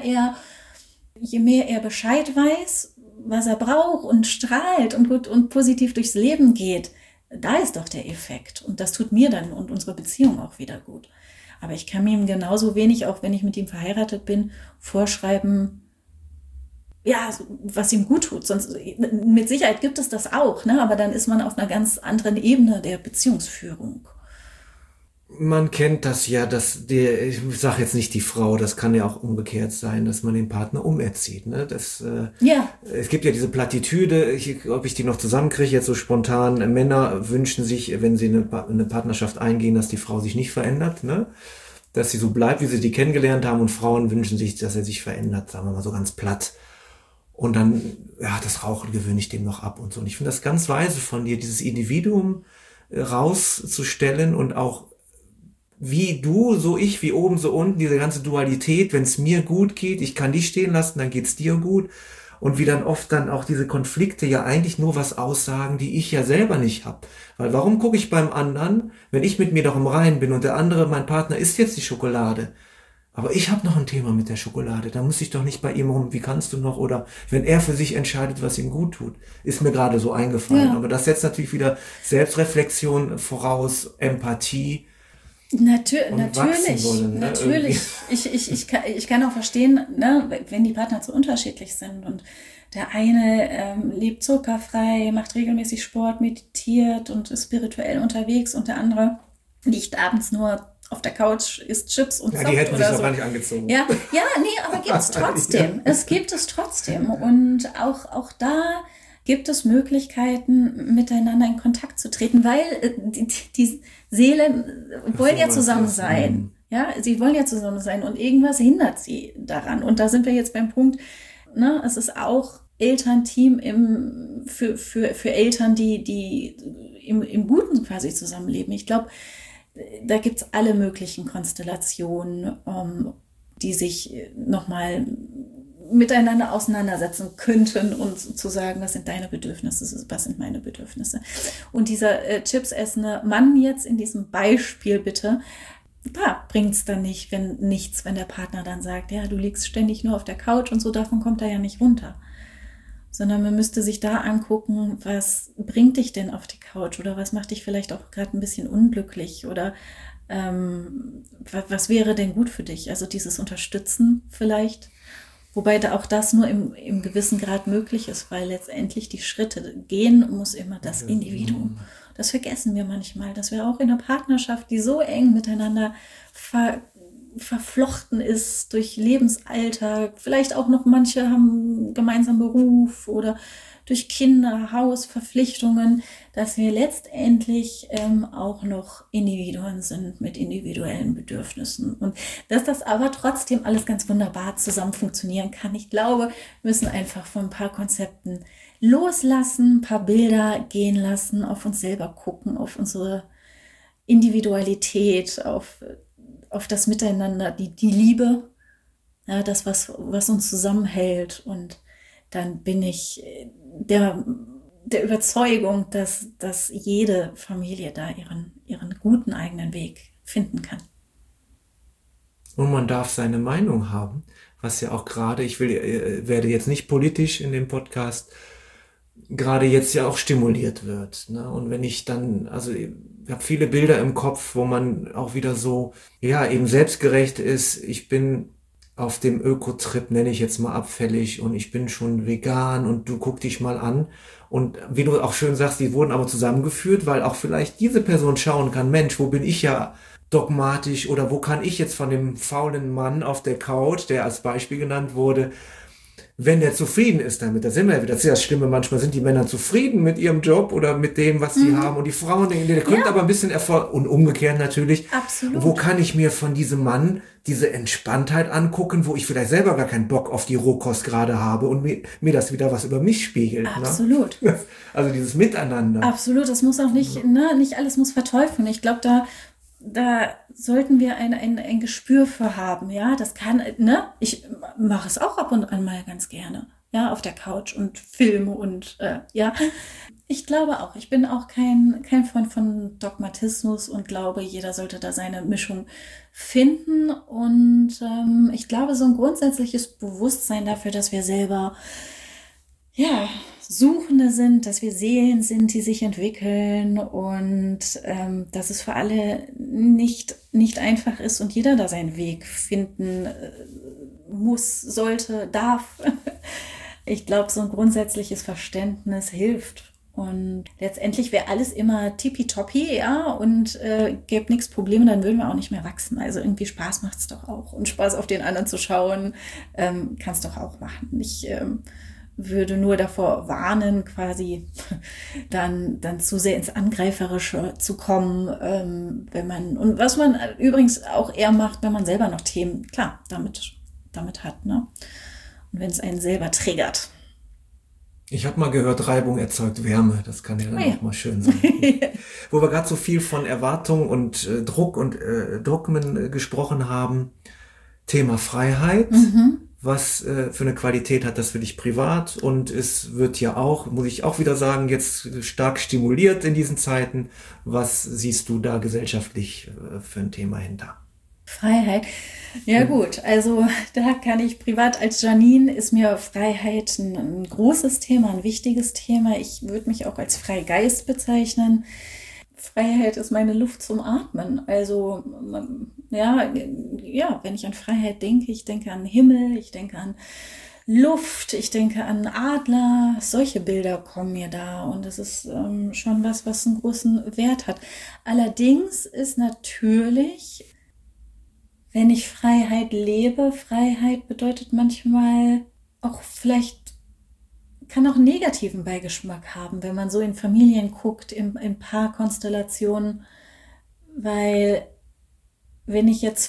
er Bescheid weiß, was er braucht und strahlt und gut und positiv durchs Leben geht, da ist doch der Effekt. Und das tut mir dann und unsere Beziehung auch wieder gut. Aber ich kann ihm genauso wenig, auch wenn ich mit ihm verheiratet bin, vorschreiben, was ihm gut tut. Sonst, mit Sicherheit gibt es das auch, ne? Aber dann ist man auf einer ganz anderen Ebene der Beziehungsführung. Man kennt das ja, ich sage jetzt nicht die Frau, das kann ja auch umgekehrt sein, dass man den Partner umerzieht. Ne? Es gibt ja diese Plattitüde, ob ich die noch zusammenkriege, jetzt so spontan. Männer wünschen sich, wenn sie eine Partnerschaft eingehen, dass die Frau sich nicht verändert, ne? Dass sie so bleibt, wie sie die kennengelernt haben, und Frauen wünschen sich, dass er sich verändert, sagen wir mal so ganz platt. Und dann, das Rauchen gewöhne ich dem noch ab und so. Und ich finde das ganz weise von dir, dieses Individuum rauszustellen und auch wie du, so ich, wie oben, so unten, diese ganze Dualität, wenn es mir gut geht, ich kann dich stehen lassen, dann geht's dir gut. Und wie dann oft dann auch diese Konflikte ja eigentlich nur was aussagen, die ich ja selber nicht habe. Weil warum gucke ich beim anderen, wenn ich mit mir doch im Reinen bin und der andere, mein Partner, isst jetzt die Schokolade? Aber ich habe noch ein Thema mit der Schokolade, da muss ich doch nicht bei ihm rum, wie kannst du noch, oder wenn er für sich entscheidet, was ihm gut tut, ist mir gerade so eingefallen. Ja. Aber das setzt natürlich wieder Selbstreflexion voraus, Empathie, und wachsen wollen. Ne? Natürlich. Ich kann auch verstehen, ne, wenn die Partner zu unterschiedlich sind und der eine lebt zuckerfrei, macht regelmäßig Sport, meditiert und ist spirituell unterwegs und der andere liegt abends nur auf der Couch, isst Chips und zockt die hätten oder sich so. Gar nicht angezogen. Ja, nee, aber gibt's trotzdem. Es gibt es trotzdem. Und auch da gibt es Möglichkeiten, miteinander in Kontakt zu treten, weil die Seelen wollen ja zusammen sein. Ja, sie wollen ja zusammen sein und irgendwas hindert sie daran. Und da sind wir jetzt beim Punkt, ne, es ist auch Elternteam für Eltern, die im Guten quasi zusammenleben. Ich glaube, da gibt's alle möglichen Konstellationen, die sich nochmal miteinander auseinandersetzen könnten und zu sagen, was sind deine Bedürfnisse, was sind meine Bedürfnisse. Und dieser chipsessende Mann jetzt in diesem Beispiel bitte, bringt's dann nicht, wenn der Partner dann sagt, ja, du liegst ständig nur auf der Couch und so, davon kommt er ja nicht runter. Sondern man müsste sich da angucken, was bringt dich denn auf die Couch oder was macht dich vielleicht auch gerade ein bisschen unglücklich oder was wäre denn gut für dich? Also dieses Unterstützen vielleicht, wobei da auch das nur im gewissen Grad möglich ist, weil letztendlich die Schritte gehen muss immer das Individuum. Das vergessen wir manchmal, dass wir auch in einer Partnerschaft, die so eng miteinander verflochten ist durch Lebensalltag, vielleicht auch noch manche haben gemeinsam Beruf oder durch Kinder, Haus, Verpflichtungen, dass wir letztendlich auch noch Individuen sind mit individuellen Bedürfnissen und dass das aber trotzdem alles ganz wunderbar zusammen funktionieren kann. Ich glaube, wir müssen einfach von ein paar Konzepten loslassen, ein paar Bilder gehen lassen, auf uns selber gucken, auf unsere Individualität, auf das Miteinander, die Liebe, ja, das, was uns zusammenhält. Und dann bin ich der Überzeugung, dass jede Familie da ihren guten eigenen Weg finden kann. Und man darf seine Meinung haben, was ja auch gerade, werde jetzt nicht politisch in dem Podcast, gerade jetzt ja auch stimuliert wird. Ne? Und wenn ich dann, also ich habe viele Bilder im Kopf, wo man auch wieder so, ja, eben selbstgerecht ist. Ich bin auf dem Öko-Trip, nenne ich jetzt mal abfällig, und ich bin schon vegan und du guck dich mal an. Und wie du auch schön sagst, die wurden aber zusammengeführt, weil auch vielleicht diese Person schauen kann, Mensch, wo bin ich ja dogmatisch oder wo kann ich jetzt von dem faulen Mann auf der Couch, der als Beispiel genannt wurde, wenn der zufrieden ist damit, da sind wir ja wieder, das ist ja das Schlimme, manchmal sind die Männer zufrieden mit ihrem Job oder mit dem, was sie haben und die Frauen denken, der könnte aber ein bisschen Erfolg und umgekehrt natürlich. Absolut. Wo kann ich mir von diesem Mann diese Entspanntheit angucken, wo ich vielleicht selber gar keinen Bock auf die Rohkost gerade habe und mir das wieder was über mich spiegelt. Absolut. Ne? Also dieses Miteinander. Absolut, das muss auch nicht, nicht alles muss verteufeln. Ich glaube, da sollten wir ein Gespür für haben, ja, das kann, ne, ich mache es auch ab und an mal ganz gerne, ja, auf der Couch und filme und, ja, ich glaube auch, ich bin auch kein Freund von Dogmatismus und glaube, jeder sollte da seine Mischung finden und ich glaube, so ein grundsätzliches Bewusstsein dafür, dass wir selber, ja, Suchende sind, dass wir Seelen sind, die sich entwickeln und dass es für alle nicht einfach ist und jeder da seinen Weg finden muss, sollte, darf. Ich glaube, so ein grundsätzliches Verständnis hilft. Und letztendlich wäre alles immer tippitoppi, ja, und gäbe nichts Probleme, dann würden wir auch nicht mehr wachsen. Also irgendwie Spaß macht's doch auch. Und Spaß auf den anderen zu schauen, kann's doch auch machen. Ich würde nur davor warnen, quasi dann zu sehr ins Angreiferische zu kommen, wenn man, und was man übrigens auch eher macht, wenn man selber noch Themen, klar, damit hat, ne? Und wenn es einen selber triggert. Ich habe mal gehört, Reibung erzeugt Wärme. Das kann ja dann auch mal schön sein. Wo wir gerade so viel von Erwartung und Druck und Dogmen gesprochen haben. Thema Freiheit. Was für eine Qualität hat das für dich privat? Und es wird ja auch, muss ich auch wieder sagen, jetzt stark stimuliert in diesen Zeiten. Was siehst du da gesellschaftlich für ein Thema hinter? Freiheit. Ja gut, also da kann ich privat als Janine, ist mir Freiheit ein großes Thema, ein wichtiges Thema. Ich würde mich auch als Freigeist bezeichnen. Freiheit ist meine Luft zum Atmen. Also ja, ja, wenn ich an Freiheit denke, ich denke an Himmel, ich denke an Luft, ich denke an Adler, solche Bilder kommen mir da und das ist schon was einen großen Wert hat. Allerdings ist natürlich, wenn ich Freiheit lebe, Freiheit bedeutet manchmal auch vielleicht, kann auch einen negativen Beigeschmack haben, wenn man so in Familien guckt, in Paarkonstellationen, weil wenn ich jetzt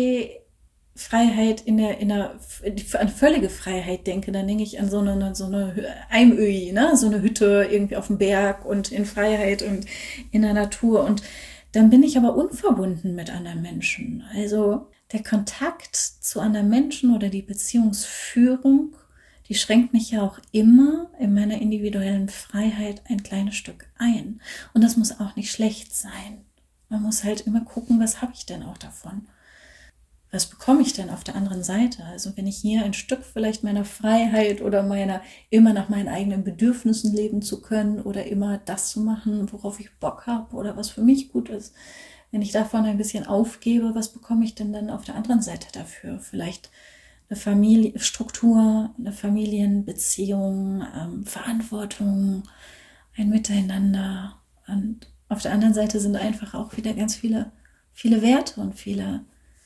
Freiheit an völlige Freiheit denke, dann denke ich an so eine Einöhi, ne? So eine Hütte irgendwie auf dem Berg und in Freiheit und in der Natur. Und dann bin ich aber unverbunden mit anderen Menschen. Also der Kontakt zu anderen Menschen oder die Beziehungsführung, die schränkt mich ja auch immer in meiner individuellen Freiheit ein kleines Stück ein. Und das muss auch nicht schlecht sein. Man muss halt immer gucken, was habe ich denn auch davon? Was bekomme ich denn auf der anderen Seite? Also wenn ich hier ein Stück vielleicht meiner Freiheit oder immer nach meinen eigenen Bedürfnissen leben zu können oder immer das zu machen, worauf ich Bock habe oder was für mich gut ist, wenn ich davon ein bisschen aufgebe, was bekomme ich denn dann auf der anderen Seite dafür? Vielleicht eine Familienstruktur, eine Familienbeziehung, Verantwortung, ein Miteinander. Und auf der anderen Seite sind einfach auch wieder ganz viele Werte und viele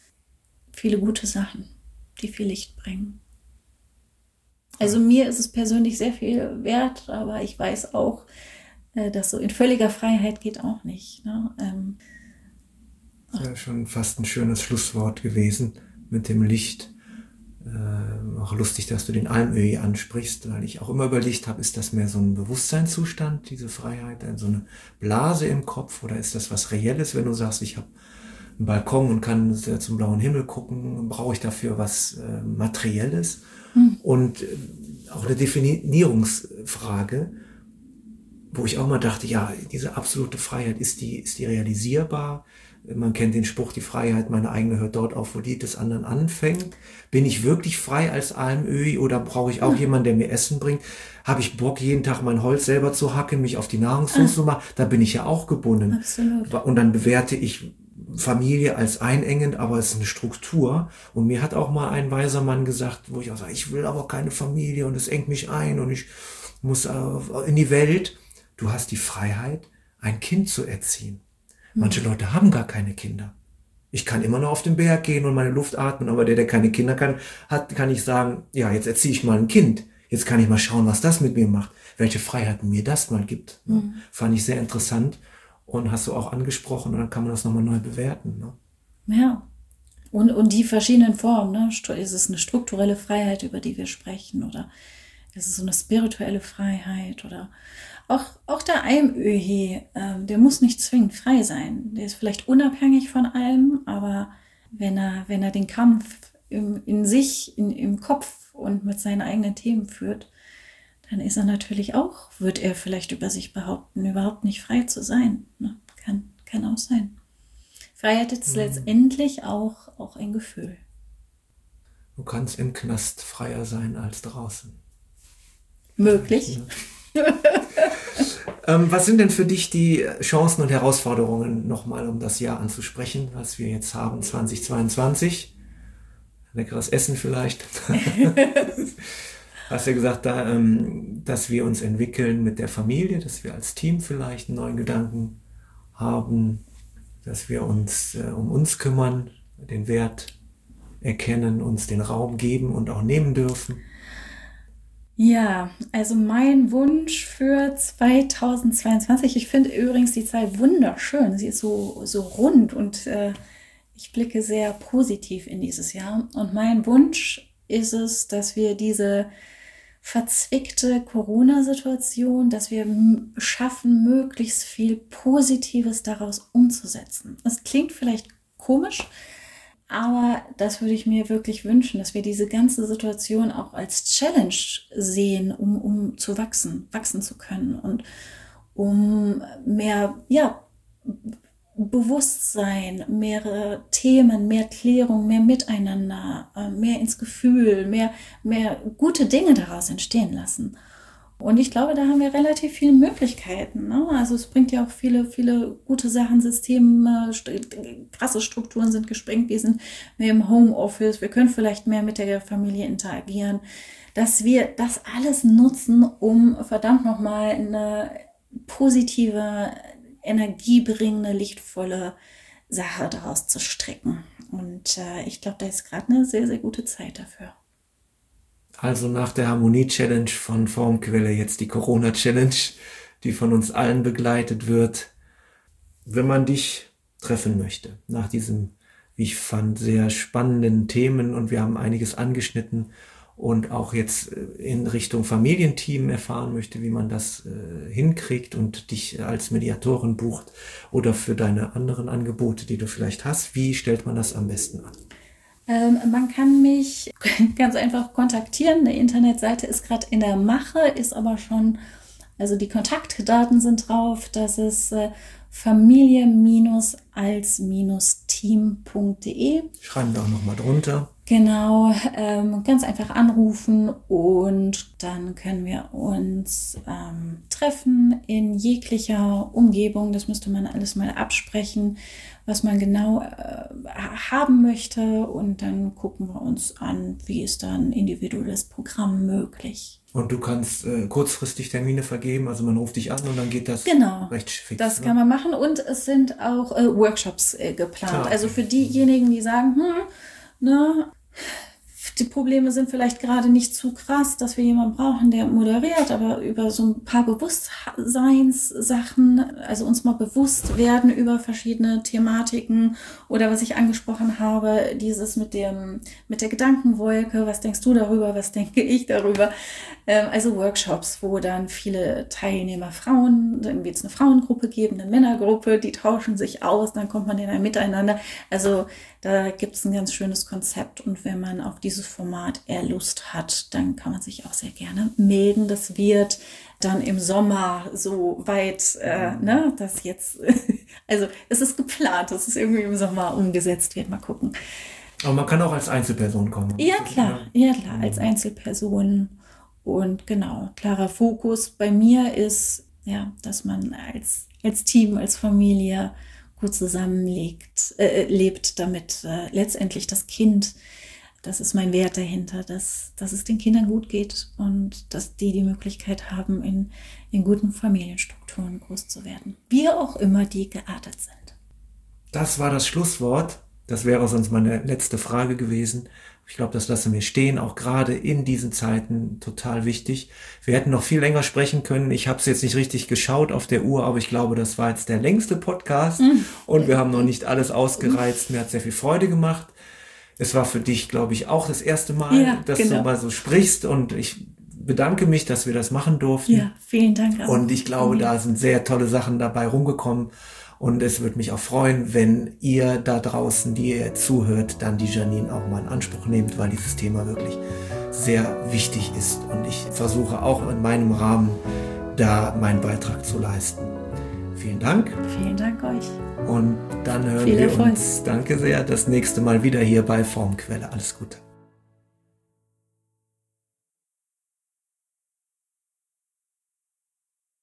gute Sachen, die viel Licht bringen. Also mir ist es persönlich sehr viel wert, aber ich weiß auch, dass so in völliger Freiheit geht auch nicht. Ne? Das wäre schon fast ein schönes Schlusswort gewesen mit dem Licht. Auch lustig, dass du den Almöhi ansprichst, weil ich auch immer überlegt habe, ist das mehr so ein Bewusstseinszustand, diese Freiheit, so eine Blase im Kopf, oder ist das was Reelles, wenn du sagst, ich habe einen Balkon und kann zum blauen Himmel gucken, brauche ich dafür was Materielles? Und auch eine Definierungsfrage, wo ich auch mal dachte, ja, diese absolute Freiheit, ist die realisierbar? Man kennt den Spruch, die Freiheit, meine eigene, hört dort auf, wo die des anderen anfängt. Bin ich wirklich frei als Almöhi oder brauche ich auch jemanden, der mir Essen bringt? Habe ich Bock, jeden Tag mein Holz selber zu hacken, mich auf die Nahrungssuche zu machen? Da bin ich ja auch gebunden. Absolut. Und dann bewerte ich Familie als einengend, aber es ist eine Struktur. Und mir hat auch mal ein weiser Mann gesagt, wo ich auch sage, ich will aber keine Familie und es engt mich ein und ich muss in die Welt. Du hast die Freiheit, ein Kind zu erziehen. Manche Leute haben gar keine Kinder. Ich kann immer noch auf den Berg gehen und meine Luft atmen, aber der keine Kinder hat, kann ich sagen, ja, jetzt erziehe ich mal ein Kind. Jetzt kann ich mal schauen, was das mit mir macht, welche Freiheiten mir das mal gibt. Ne? Fand ich sehr interessant und hast du auch angesprochen und dann kann man das nochmal neu bewerten. Ne? Ja, und die verschiedenen Formen, ne? Ist es eine strukturelle Freiheit, über die wir sprechen, oder ist es so eine spirituelle Freiheit, oder auch der Almöhi, der muss nicht zwingend frei sein. Der ist vielleicht unabhängig von allem, aber wenn er den Kampf in sich, im Kopf und mit seinen eigenen Themen führt, dann ist er natürlich auch, wird er vielleicht über sich behaupten, überhaupt nicht frei zu sein. Ne? Kann auch sein. Freiheit ist letztendlich auch ein Gefühl. Du kannst im Knast freier sein als draußen. Möglich. Was sind denn für dich die Chancen und Herausforderungen, nochmal um das Jahr anzusprechen, was wir jetzt haben, 2022? Leckeres Essen vielleicht. Hast ja gesagt, dass wir uns entwickeln mit der Familie, dass wir als Team vielleicht einen neuen Gedanken haben, dass wir uns um uns kümmern, den Wert erkennen, uns den Raum geben und auch nehmen dürfen. Ja, also mein Wunsch für 2022, ich finde übrigens die Zahl wunderschön, sie ist so rund und ich blicke sehr positiv in dieses Jahr. Und mein Wunsch ist es, dass wir diese verzwickte Corona-Situation, dass wir schaffen, möglichst viel Positives daraus umzusetzen. Das klingt vielleicht komisch, aber das würde ich mir wirklich wünschen, dass wir diese ganze Situation auch als Challenge sehen, um zu wachsen zu können und um mehr, Bewusstsein, mehrere Themen, mehr Klärung, mehr Miteinander, mehr ins Gefühl, mehr gute Dinge daraus entstehen lassen. Und ich glaube, da haben wir relativ viele Möglichkeiten. Ne? Also es bringt ja auch viele, viele gute Sachen, Systeme, krasse Strukturen sind gesprengt, wir sind mehr im Homeoffice, wir können vielleicht mehr mit der Familie interagieren, dass wir das alles nutzen, um verdammt nochmal eine positive, energiebringende, lichtvolle Sache daraus zu stricken. Und ich glaube, da ist gerade eine sehr, sehr gute Zeit dafür. Also nach der Harmonie-Challenge von Formquelle jetzt die Corona-Challenge, die von uns allen begleitet wird. Wenn man dich treffen möchte, nach diesem, wie ich fand, sehr spannenden Themen, und wir haben einiges angeschnitten und auch jetzt in Richtung Familienteam erfahren möchte, wie man das hinkriegt und dich als Mediatorin bucht oder für deine anderen Angebote, die du vielleicht hast, wie stellt man das am besten an? Man kann mich ganz einfach kontaktieren. Eine Internetseite ist gerade in der Mache, ist aber schon, also die Kontaktdaten sind drauf. Das ist familie-als-team.de. Schreiben wir auch nochmal drunter. Genau, ganz einfach anrufen und dann können wir uns treffen in jeglicher Umgebung. Das müsste man alles mal absprechen, was man genau haben möchte, und dann gucken wir uns an, wie ist da ein individuelles Programm möglich. Und du kannst kurzfristig Termine vergeben, also man ruft dich an und dann geht das recht fix. Das kann man machen, und es sind auch Workshops geplant. Also für diejenigen, die sagen, die Probleme sind vielleicht gerade nicht zu krass, dass wir jemanden brauchen, der moderiert, aber über so ein paar Bewusstseinssachen, also uns mal bewusst werden über verschiedene Thematiken, oder was ich angesprochen habe, dieses mit der Gedankenwolke, was denkst du darüber, was denke ich darüber, also Workshops, wo dann viele Teilnehmer Frauen, dann wird es eine Frauengruppe geben, eine Männergruppe, die tauschen sich aus, dann kommt man in ein Miteinander, also da gibt es ein ganz schönes Konzept, und wenn man auf dieses Format eher Lust hat, dann kann man sich auch sehr gerne melden. Das wird dann im Sommer so weit, dass jetzt, also es ist geplant, dass es irgendwie im Sommer umgesetzt wird. Mal gucken. Aber man kann auch als Einzelperson kommen. Ja klar, als Einzelperson. Und genau, klarer Fokus bei mir ist, ja, dass man als Team, als Familie gut lebt, damit letztendlich das Kind, das ist mein Wert dahinter, dass es den Kindern gut geht und dass die Möglichkeit haben, in guten Familienstrukturen groß zu werden. Wie auch immer die geartet sind. Das war das Schlusswort. Das wäre sonst meine letzte Frage gewesen. Ich glaube, das lassen wir stehen, auch gerade in diesen Zeiten total wichtig. Wir hätten noch viel länger sprechen können. Ich habe es jetzt nicht richtig geschaut auf der Uhr, aber ich glaube, das war jetzt der längste Podcast und wir haben noch nicht alles ausgereizt. Mir hat sehr viel Freude gemacht. Es war für dich, glaube ich, auch das erste Mal, dass du mal so sprichst, und ich bedanke mich, dass wir das machen durften. Ja, vielen Dank. Und ich glaube, da sind sehr tolle Sachen dabei rumgekommen. Und es würde mich auch freuen, wenn ihr da draußen, die ihr zuhört, dann die Janine auch mal in Anspruch nehmt, weil dieses Thema wirklich sehr wichtig ist. Und ich versuche auch in meinem Rahmen da meinen Beitrag zu leisten. Vielen Dank. Vielen Dank euch. Und dann hören wir uns, danke sehr, das nächste Mal wieder hier bei Formquelle. Alles Gute.